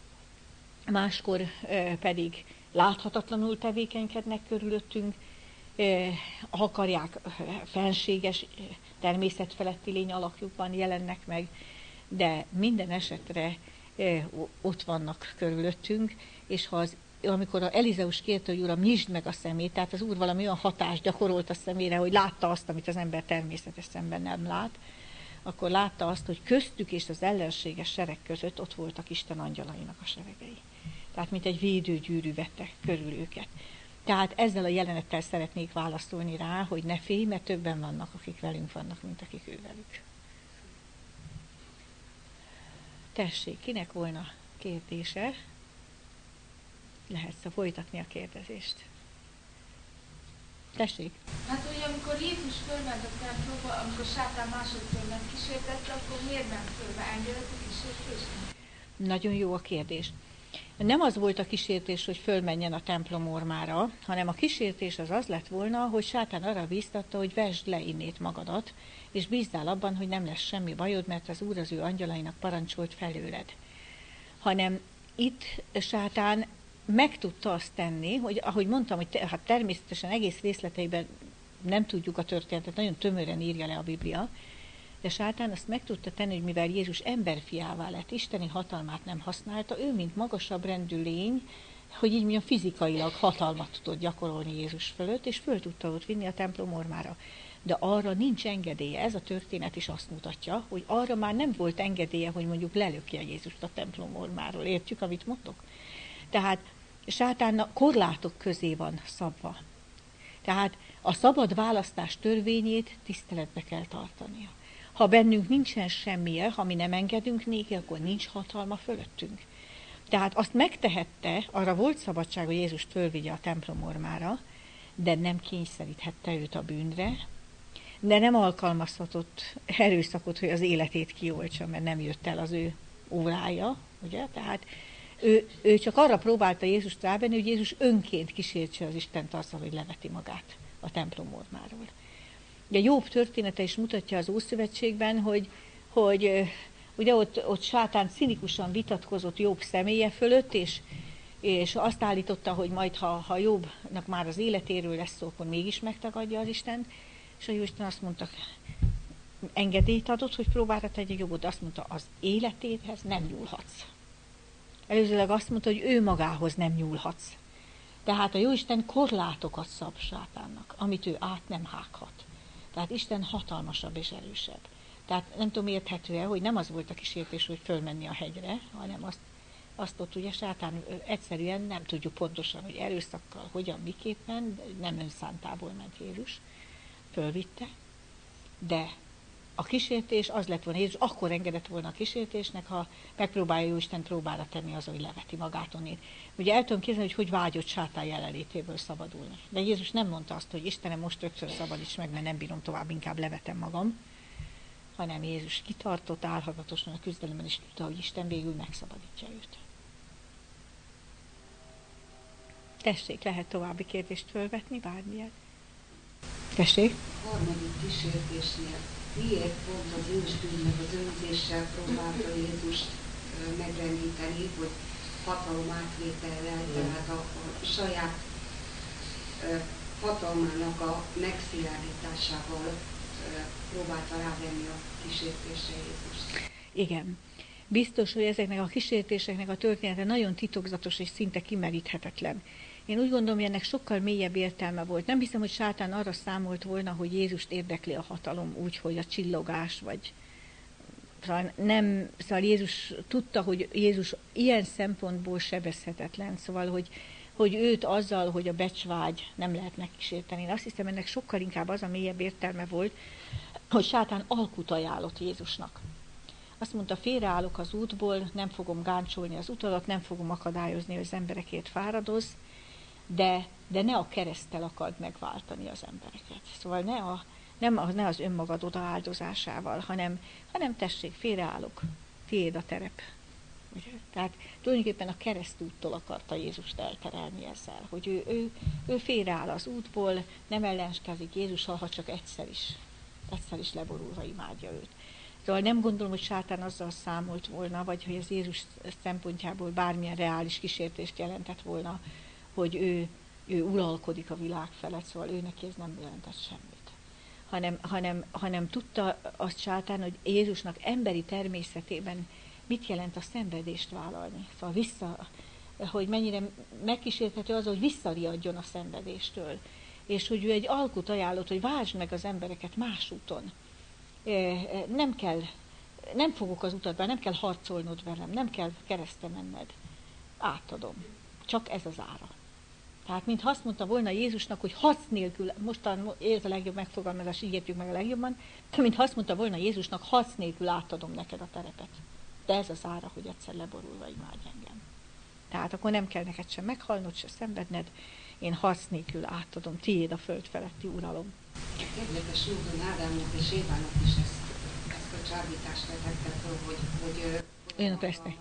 máskor pedig láthatatlanul tevékenykednek körülöttünk, ha akarják, fenséges, természetfeletti lény alakjukban jelennek meg, de minden esetre ott vannak körülöttünk, és amikor Elizeus kérte, hogy Uram, nyisd meg a szemét, tehát az Úr valami olyan hatást gyakorolt a szemére, hogy látta azt, amit az ember természetes szemben nem lát, akkor látta azt, hogy köztük és az ellenséges sereg között ott voltak Isten angyalainak a seregei. Tehát mint egy védőgyűrű vette körül őket. Tehát ezzel a jelenettel szeretnék válaszolni rá, hogy ne félj, mert többen vannak, akik velünk vannak, mint akik ő velük. Tessék, kinek volna kérdése? Lehetsz folytatni a kérdezést. Tessék. Hát, hogy amikor Jézus fölment a templomba, amikor sátán másodszor megkísértette, akkor miért ment fölbe? Engedett a kísértésnek? Nagyon jó a kérdés. Nem az volt a kísértés, hogy fölmenjen a templom ormára, hanem a kísértés az lett volna, hogy sátán arra bíztatta, hogy vesd le innét magadat, és bízzál abban, hogy nem lesz semmi bajod, mert az Úr az ő angyalainak parancsolt felőled. Hanem itt sátán meg tudta azt tenni, hogy ahogy mondtam, hogy hát természetesen egész részleteiben nem tudjuk a történetet, nagyon tömören írja le a Biblia, de sátán azt meg tudta tenni, hogy mivel Jézus emberfiává lett, isteni hatalmát nem használta, ő, mint magasabb rendű lény, hogy így mondjam, fizikailag hatalmat tudott gyakorolni Jézus fölött, és föl tudta ott vinni a templom ormára. De arra nincs engedélye, ez a történet is azt mutatja, hogy arra már nem volt engedélye, hogy mondjuk lelökje Jézust a templom ormáról. Értjük, amit mondok? Tehát sátánnak korlátok közé van szabva. Tehát a szabad választás törvényét tiszteletbe kell tartania. Ha bennünk nincsen semmije, ha mi nem engedünk néki, akkor nincs hatalma fölöttünk. Tehát azt megtehette, arra volt szabadság, hogy Jézust fölvigye a templom ormára, de nem kényszeríthette őt a bűnre, de nem alkalmazhatott erőszakot, hogy az életét kioltsa, mert nem jött el az ő órája, ugye? Tehát ő csak arra próbálta Jézust rávenni, hogy Jézus önként kísértse az Istent azzal, hogy leveti magát a templom ormáról. Ugye Jobb története is mutatja az Ószövetségben, hogy ugye ott sátán cinikusan vitatkozott Jobb személye fölött, és azt állította, hogy majd ha Jobbnak már az életéről lesz szó, akkor mégis megtagadja az Istent, és a Jóisten azt mondta, engedélyt adott, hogy próbára tegye Jobbot, azt mondta, az életéhez nem nyúlhatsz. Előzőleg azt mondta, hogy ő magához nem nyúlhatsz. Tehát a Jóisten korlátokat szab sátánnak, amit ő át nem hághat. Tehát Isten hatalmasabb és erősebb. Tehát nem tudom, érthető-e, hogy nem az volt a kísértés, hogy fölmenni a hegyre, hanem azt ott ugye sátán egyszerűen nem tudjuk pontosan, hogy erőszakkal, hogyan, miképpen, nem önszántából ment Jézus, fölvitte, de a kísértés az lett volna, Jézus akkor engedett volna a kísértésnek, ha megpróbálja Jóisten próbára tenni az, hogy leveti magát onnét. Ugye el tudom képzelni, hogy vágyott sátán jelenlétéből szabadulni. De Jézus nem mondta azt, hogy Istenem, most rögtön szabadíts meg, mert nem bírom tovább, inkább levetem magam, hanem Jézus kitartott álhallgatosan a küzdelemben, és tudta, hogy Isten végül megszabadítja őt. Tessék, lehet további kérdést fölvetni, bármilyen. Tessék? A harmadik kísértésnél miért pont az ősbűn meg az önzéssel próbálta Jézust megrendíteni, hogy hatalom átvétellel, tehát a saját hatalmának a megszilárdításával próbálta rávenni a kísértésre Jézust. Igen. Biztos, hogy ezeknek a kísértéseknek a története nagyon titokzatos és szinte kimeríthetetlen. Én úgy gondolom, hogy ennek sokkal mélyebb értelme volt. Nem hiszem, hogy sátán arra számolt volna, hogy Jézust érdekli a hatalom úgy, hogy a csillogás, vagy Szóval Jézus tudta, hogy Jézus ilyen szempontból sebezhetetlen, szóval, hogy őt azzal, hogy a becsvágy nem lehet megkísérteni. Én azt hiszem, ennek sokkal inkább az a mélyebb értelme volt, hogy sátán alkut ajánlott Jézusnak. Azt mondta, félreállok az útból, nem fogom gáncsolni az utadat, nem fogom akadályozni, hogy az emberekért fáradozz, de ne a kereszttel akard megváltani az embereket. Szóval ne az önmagad odaáldozásával, hanem tessék, félreállok, tiéd a terep. Ugye? Tehát tulajdonképpen a keresztúttól akarta Jézust elterelni ezzel, hogy ő félreáll az útból, nem ellenskezik Jézussal, ha csak egyszer is leborulva imádja őt. Szóval nem gondolom, hogy sátán azzal számolt volna, vagy hogy az Jézus szempontjából bármilyen reális kísértést jelentett volna, hogy ő uralkodik a világ felett, szóval ő neki ez nem jelentett semmit. Hanem tudta azt sátán, hogy Jézusnak emberi természetében mit jelent a szenvedést vállalni. Szóval hogy mennyire megkísérthető az, hogy visszariadjon a szenvedéstől. És hogy ő egy alkut ajánlott, hogy váltsd meg az embereket más úton. Nem fogok az utatban, nem kell harcolnod velem, nem kell keresztre menned. Átadom. Csak ez az ára. Tehát, mintha azt mondta volna Jézusnak, hogy harc nélkül, mostan ez a legjobb megfogalmazás, így értjük meg a legjobban, mintha azt mondta volna Jézusnak, harc nélkül átadom neked a terepet. De ez az ára, hogy egyszer leborulva imádj engem. Tehát akkor nem kell neked sem meghalnod, se szenvedned, én harc nélkül átadom, tiéd a föld feletti uralom. Érdekes módon Ádámnak és Évának is ezt a csábítást vetette föl, hogy Ön persze.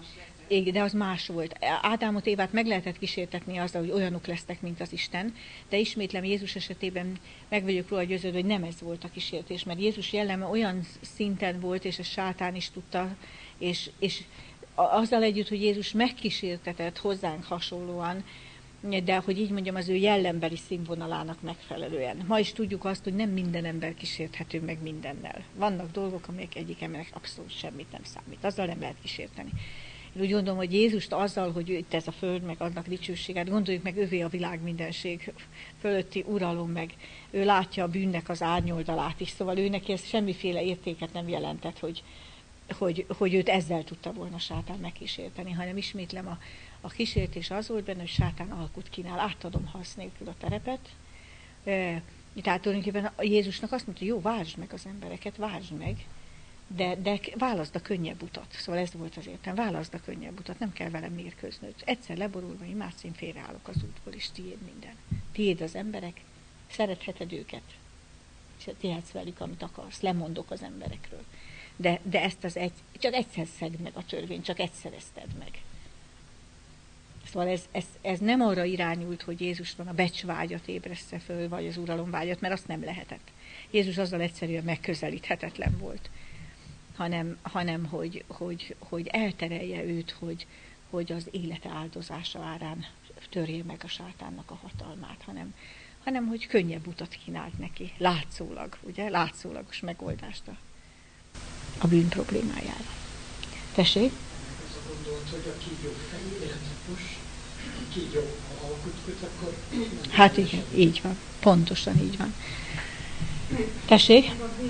de az más volt. Ádámot, Évát meg lehetett kísértetni azzal, hogy olyanok lesznek, mint az Isten, de ismétlem Jézus esetében meg vagyok róla győződve, hogy nem ez volt a kísértés, mert Jézus jelleme olyan szinten volt, és a sátán is tudta, és azzal együtt, hogy Jézus megkísértetett hozzánk hasonlóan, de hogy így mondjam, az ő jellembeli színvonalának megfelelően. Ma is tudjuk azt, hogy nem minden ember kísérthető meg mindennel. Vannak dolgok, amelyek egyik embernek abszolút semmit nem számít. Azzal nem lehet kísérteni. Én úgy gondolom, hogy Jézust azzal, hogy itt ez a föld, meg adnak dicsőséget, gondoljuk meg, övé a világ mindenség fölötti uralom, meg ő látja a bűnnek az árnyoldalát is, szóval ő neki ez semmiféle értéket nem jelentett, hogy őt ezzel tudta volna sátán megkísérteni, hanem ismétlem a kísértés az volt benne, hogy sátán alkut kínál, átadom hasz nélkül a terepet. Tehát tulajdonképpen Jézusnak azt mondta, jó, várd meg az embereket, várd meg, de válaszd a könnyebb utat. Szóval ez volt az értelem, válaszd a könnyebb utat, nem kell velem mérkőznöd. Egyszer leborulva imádsz, én félreállok az útból, és tiéd minden. Tiéd az emberek, szeretheted őket, és tehetsz velük, amit akarsz, lemondok az emberekről. De ezt csak egyszer szegd meg a törvényt, csak egyszer ezt tedd meg. Szóval ez nem arra irányult, hogy Jézusban a becsvágyat ébressze föl, vagy az uralomvágyat, mert azt nem lehetett. Jézus azzal egyszerűen megközelíthetetlen volt, hanem hogy elterelje őt, hogy az élete áldozása árán törje meg a sátánnak a hatalmát, hanem hogy könnyebb utat kínált neki, látszólag, ugye, látszólagos megoldást a bűn problémájára. Tessék? Az a gondolat, hogy a kígyó fejére napos, a kígyó alkut köt, akkor... Hát igen, így van. Pontosan így van. Tessék?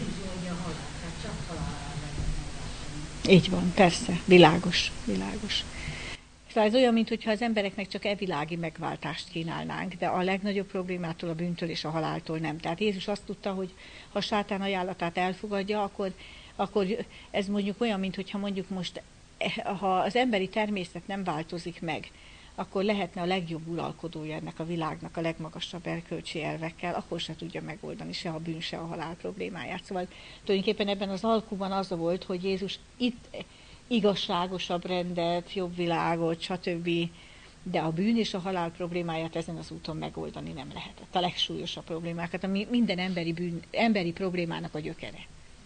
Így van, persze. Világos. Szóval ez olyan, mintha az embereknek csak világi megváltást kínálnánk, de a legnagyobb problémától, a bűntől és a haláltól nem. Tehát Jézus azt tudta, hogy ha a sátán ajánlatát elfogadja, akkor ez mondjuk olyan, mintha mondjuk most, ha az emberi természet nem változik meg, akkor lehetne a legjobb uralkodója ennek a világnak a legmagasabb erkölcsi elvekkel, akkor se tudja megoldani se a bűn, se a halál problémáját. Szóval tulajdonképpen ebben az alkuban az volt, hogy Jézus itt igazságosabb rendet, jobb világot, stb., de a bűn és a halál problémáját ezen az úton megoldani nem lehetett. A legsúlyosabb problémákat, ami minden emberi problémának a gyökere.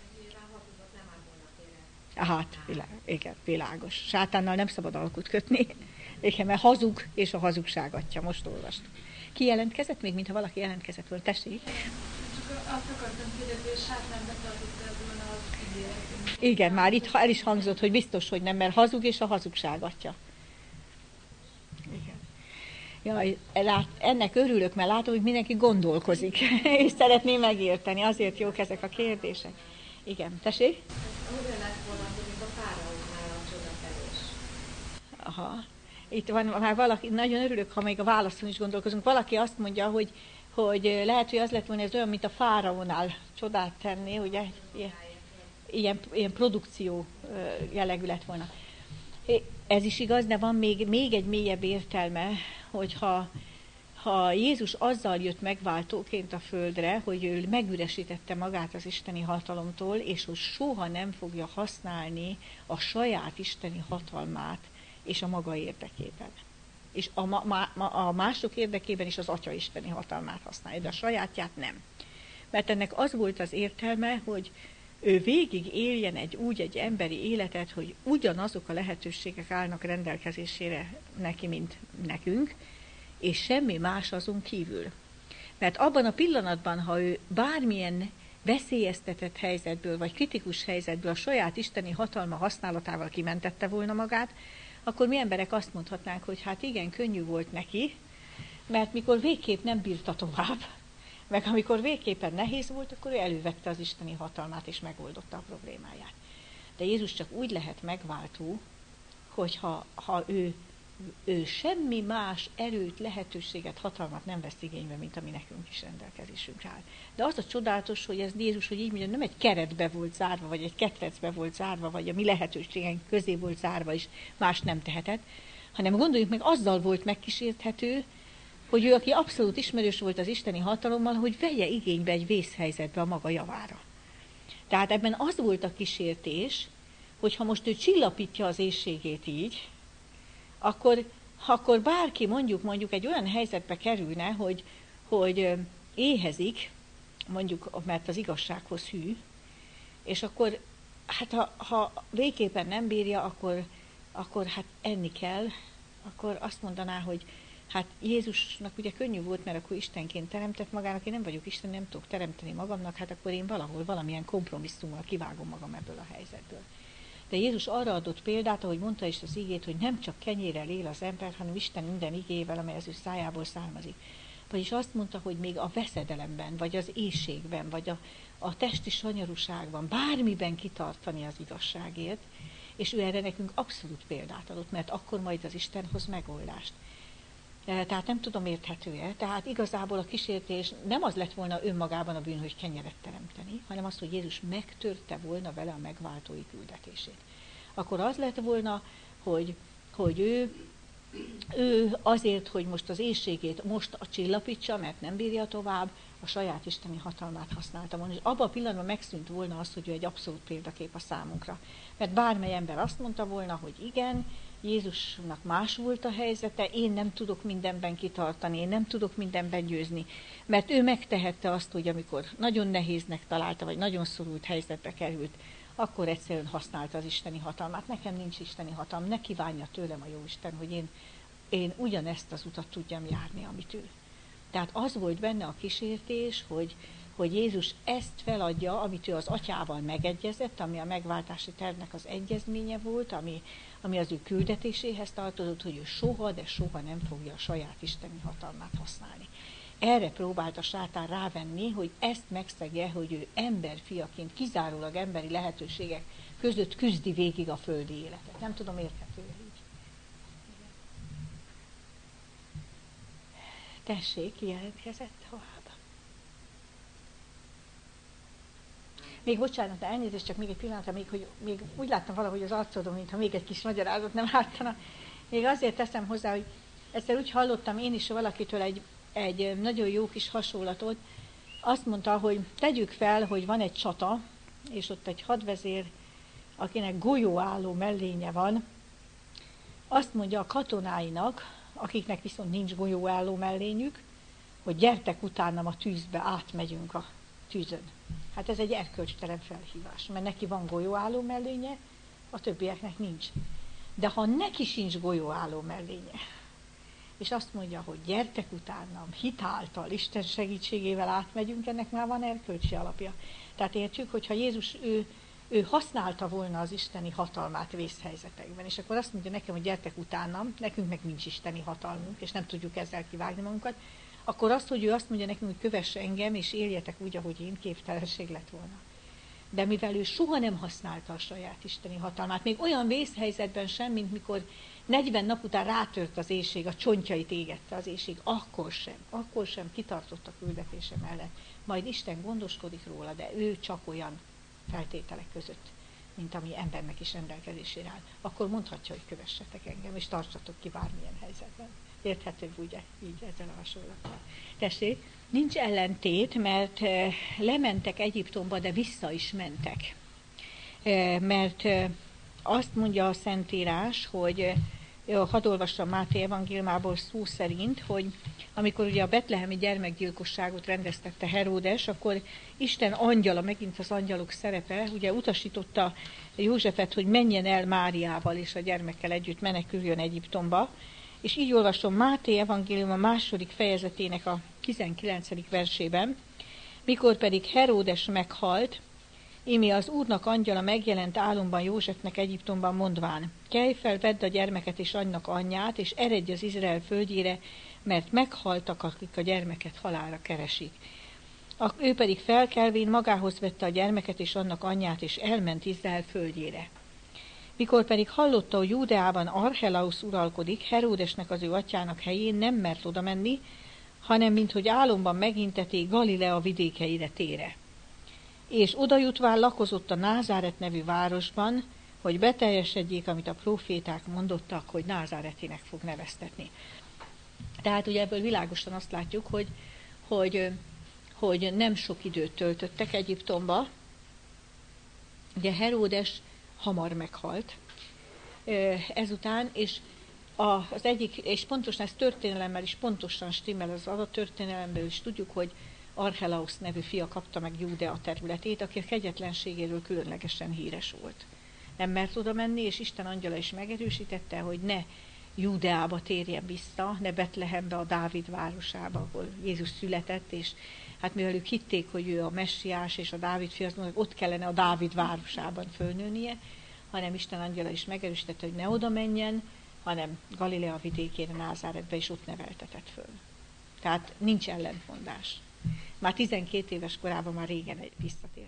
Hát, igen, világos. Sátánnal nem szabad alkut kötni. Igen, mert hazug és a hazugság atya. Most olvastuk. Ki jelentkezett még, mintha valaki jelentkezett volna? Tessék? Csak azt akartam kérdezni, hogy sátán betartotta volna az ígéret. Igen, már itt el is hangzott, hogy biztos, hogy nem, mert hazug és a hazugság atya. Igen. Jaj, ennek örülök, mert látom, hogy mindenki gondolkozik, és szeretné megérteni. Azért jók ezek a kérdések. Igen, tessék? Hogyan lett volna, mint a fáraóknál a csodaterés? Aha. Itt van már valaki, nagyon örülök, ha még a válaszon is gondolkozunk. Valaki azt mondja, hogy lehet, hogy az lett volna, ez olyan, mint a fáraónál csodát tenni, ugye? Ilyen produkció jellegű lett volna. Ez is igaz, de van még egy mélyebb értelme, hogyha Jézus azzal jött megváltóként a földre, hogy ő megüresítette magát az isteni hatalomtól, és hogy soha nem fogja használni a saját isteni hatalmát és a maga érdekében. És a mások érdekében is az Atya isteni hatalmát használja, de a sajátját nem. Mert ennek az volt az értelme, hogy ő végig éljen egy emberi életet, hogy ugyanazok a lehetőségek állnak rendelkezésére neki, mint nekünk, és semmi más azon kívül. Mert abban a pillanatban, ha ő bármilyen veszélyeztetett helyzetből, vagy kritikus helyzetből a saját isteni hatalma használatával kimentette volna magát, akkor mi emberek azt mondhatnánk, hogy hát igen, könnyű volt neki, mert mikor végképp nem bírta tovább, meg amikor végképpen nehéz volt, akkor ő elővette az isteni hatalmát, és megoldotta a problémáját. De Jézus csak úgy lehet megváltó, hogyha ő semmi más erőt, lehetőséget, hatalmat nem vesz igénybe, mint ami nekünk is rendelkezésünkre áll. De az a csodálatos, hogy ez Jézus, hogy így mondja, nem egy keretbe volt zárva, vagy egy ketrecbe volt zárva, vagy a mi lehetőségeink közé volt zárva, és más nem tehetett, hanem gondoljuk meg, azzal volt megkísérthető, hogy ő, aki abszolút ismerős volt az isteni hatalommal, hogy vegye igénybe egy vészhelyzetbe a maga javára. Tehát ebben az volt a kísértés, hogy ha most ő csillapítja az éhségét így, akkor bárki mondjuk egy olyan helyzetbe kerülne, hogy éhezik, mondjuk, mert az igazsághoz hű, és akkor, hát ha végképpen nem bírja, akkor hát enni kell, akkor azt mondaná, hogy hát Jézusnak ugye könnyű volt, mert akkor Istenként teremtett magának, én nem vagyok Isten, nem tudok teremteni magamnak, hát akkor én valahol valamilyen kompromisszummal kivágom magam ebből a helyzetből. De Jézus arra adott példát, ahogy mondta is az igét, hogy nem csak kenyérrel él az ember, hanem Isten minden igével, amely az ő szájából származik. Vagyis azt mondta, hogy még a veszedelemben, vagy az éhségben, vagy a testi sanyarúságban, bármiben kitartani az igazságért, és ő erre nekünk abszolút példát adott, mert akkor majd az Isten hoz megoldást. Tehát nem tudom, érthető-e. Tehát igazából a kísértés nem az lett volna önmagában a bűn, hogy kenyeret teremteni, hanem az, hogy Jézus megtörte volna vele a megváltói küldetését. Akkor az lett volna, hogy ő azért, hogy most az éhségét most a csillapítsa, mert nem bírja tovább, a saját isteni hatalmát használta volna. És abban a pillanatban megszűnt volna az, hogy ő egy abszolút példakép a számunkra. Mert bármely ember azt mondta volna, hogy igen, Jézusnak más volt a helyzete, én nem tudok mindenben kitartani, én nem tudok mindenben győzni. Mert ő megtehette azt, hogy amikor nagyon nehéznek találta, vagy nagyon szorult helyzetbe került, akkor egyszerűen használta az isteni hatalmát. Nekem nincs isteni hatalm, ne kívánja tőlem a Jóisten, hogy én ugyanezt az utat tudjam járni, amit ő. Tehát az volt benne a kísértés, hogy Jézus ezt feladja, amit ő az atyával megegyezett, ami a megváltási tervnek az egyezménye volt, ami az ő küldetéséhez tartozott, hogy ő soha, de soha nem fogja a saját isteni hatalmát használni. Erre próbált a sátán rávenni, hogy ezt megszegje, hogy ő emberfiaként, kizárólag emberi lehetőségek között küzdi végig a földi életet. Nem tudom, érthető így. Tessék, jelentkezett tovább. Még bocsánat, elnézést, csak még egy pillanatra, még úgy láttam valahogy az arcodon, mintha még egy kis magyarázat nem ártana. Még azért teszem hozzá, hogy egyszer úgy hallottam én is valakitől egy nagyon jó kis hasonlatot. Azt mondta, hogy tegyük fel, hogy van egy csata, és ott egy hadvezér, akinek golyóálló mellénye van, azt mondja a katonáinak, akiknek viszont nincs golyóálló mellényük, hogy gyertek utánam a tűzbe, átmegyünk a tűzön. Hát ez egy erkölcstelen felhívás, mert neki van golyóálló mellénye, a többieknek nincs. De ha neki sincs golyóálló mellénye, és azt mondja, hogy gyertek utánam, hitáltal, Isten segítségével átmegyünk, ennek már van erkölcsi alapja. Tehát értjük, hogyha Jézus ő használta volna az isteni hatalmát vészhelyzetekben, és akkor azt mondja nekem, hogy gyertek utánam, nekünk meg nincs isteni hatalmunk, és nem tudjuk ezzel kivágni magunkat, akkor azt, hogy ő azt mondja nekünk, hogy kövesse engem, és éljetek úgy, ahogy én, képtelenség lett volna. De mivel ő soha nem használta a saját isteni hatalmát, még olyan vészhelyzetben sem, mint mikor 40 nap után rátört az éhség, a csontjait égette az éhség, akkor sem kitartott a küldetése mellett. Majd Isten gondoskodik róla, de ő csak olyan feltételek között, mint ami embernek is rendelkezésére áll. Akkor mondhatja, hogy kövessetek engem, és tartsatok ki bármilyen helyzetben. Érthető, ugye, így ezzel a hasonlattal. Tessék, nincs ellentét, mert lementek Egyiptomba, de vissza is mentek. Mert azt mondja a Szentírás, hogy hadd olvassam Máté evangéliumából szó szerint, hogy amikor ugye a betlehemi gyermekgyilkosságot rendeztette Heródes, akkor Isten angyala, megint az angyalok szerepe, ugye utasította Józsefet, hogy menjen el Máriával és a gyermekkel együtt meneküljön Egyiptomba, és így olvasom Máté evangélium a 2. fejezetének a 19. versében, mikor pedig Heródes meghalt, íme az Úrnak angyala megjelent álomban Józsefnek Egyiptomban mondván, kelj fel, vedd a gyermeket és annak anyját, és eredj az Izrael földjére, mert meghaltak, akik a gyermeket halálra keresik. Ő pedig felkelvén magához vette a gyermeket és annak anyját, és elment Izrael földjére. Mikor pedig hallotta, hogy Júdeában Archelaus uralkodik, Heródesnek az ő atyának helyén nem mert oda menni, hanem minthogy álomban meginteték Galilea vidékeire tére. És odajutván lakozott a Názáret nevű városban, hogy beteljesedjék, amit a próféták mondottak, hogy Názáretinek fog neveztetni. Tehát ugye ebből világosan azt látjuk, hogy nem sok időt töltöttek Egyiptomba. Ugye Heródes hamar meghalt ezután, és Az egyik, és pontosan ez történelemmel is pontosan stimmel, az adattörténelemből is tudjuk, hogy Archelaus nevű fia kapta meg Júdea területét, aki a kegyetlenségéről különlegesen híres volt. Nem mert oda menni, és Isten angyala is megerősítette, hogy ne Júdeába térjen vissza, ne Betlehembe, a Dávid városába, ahol Jézus született, és hát mivel ők hitték, hogy ő a messiás és a Dávid fia, azt mondták, ott kellene a Dávid városában fölnőnie, hanem Isten angyala is megerősítette, hogy ne oda menjen, hanem Galilea vidékére, Názáretbe, és ott neveltetett föl. Tehát nincs ellentmondás. Már 12 éves korában már régen visszatért.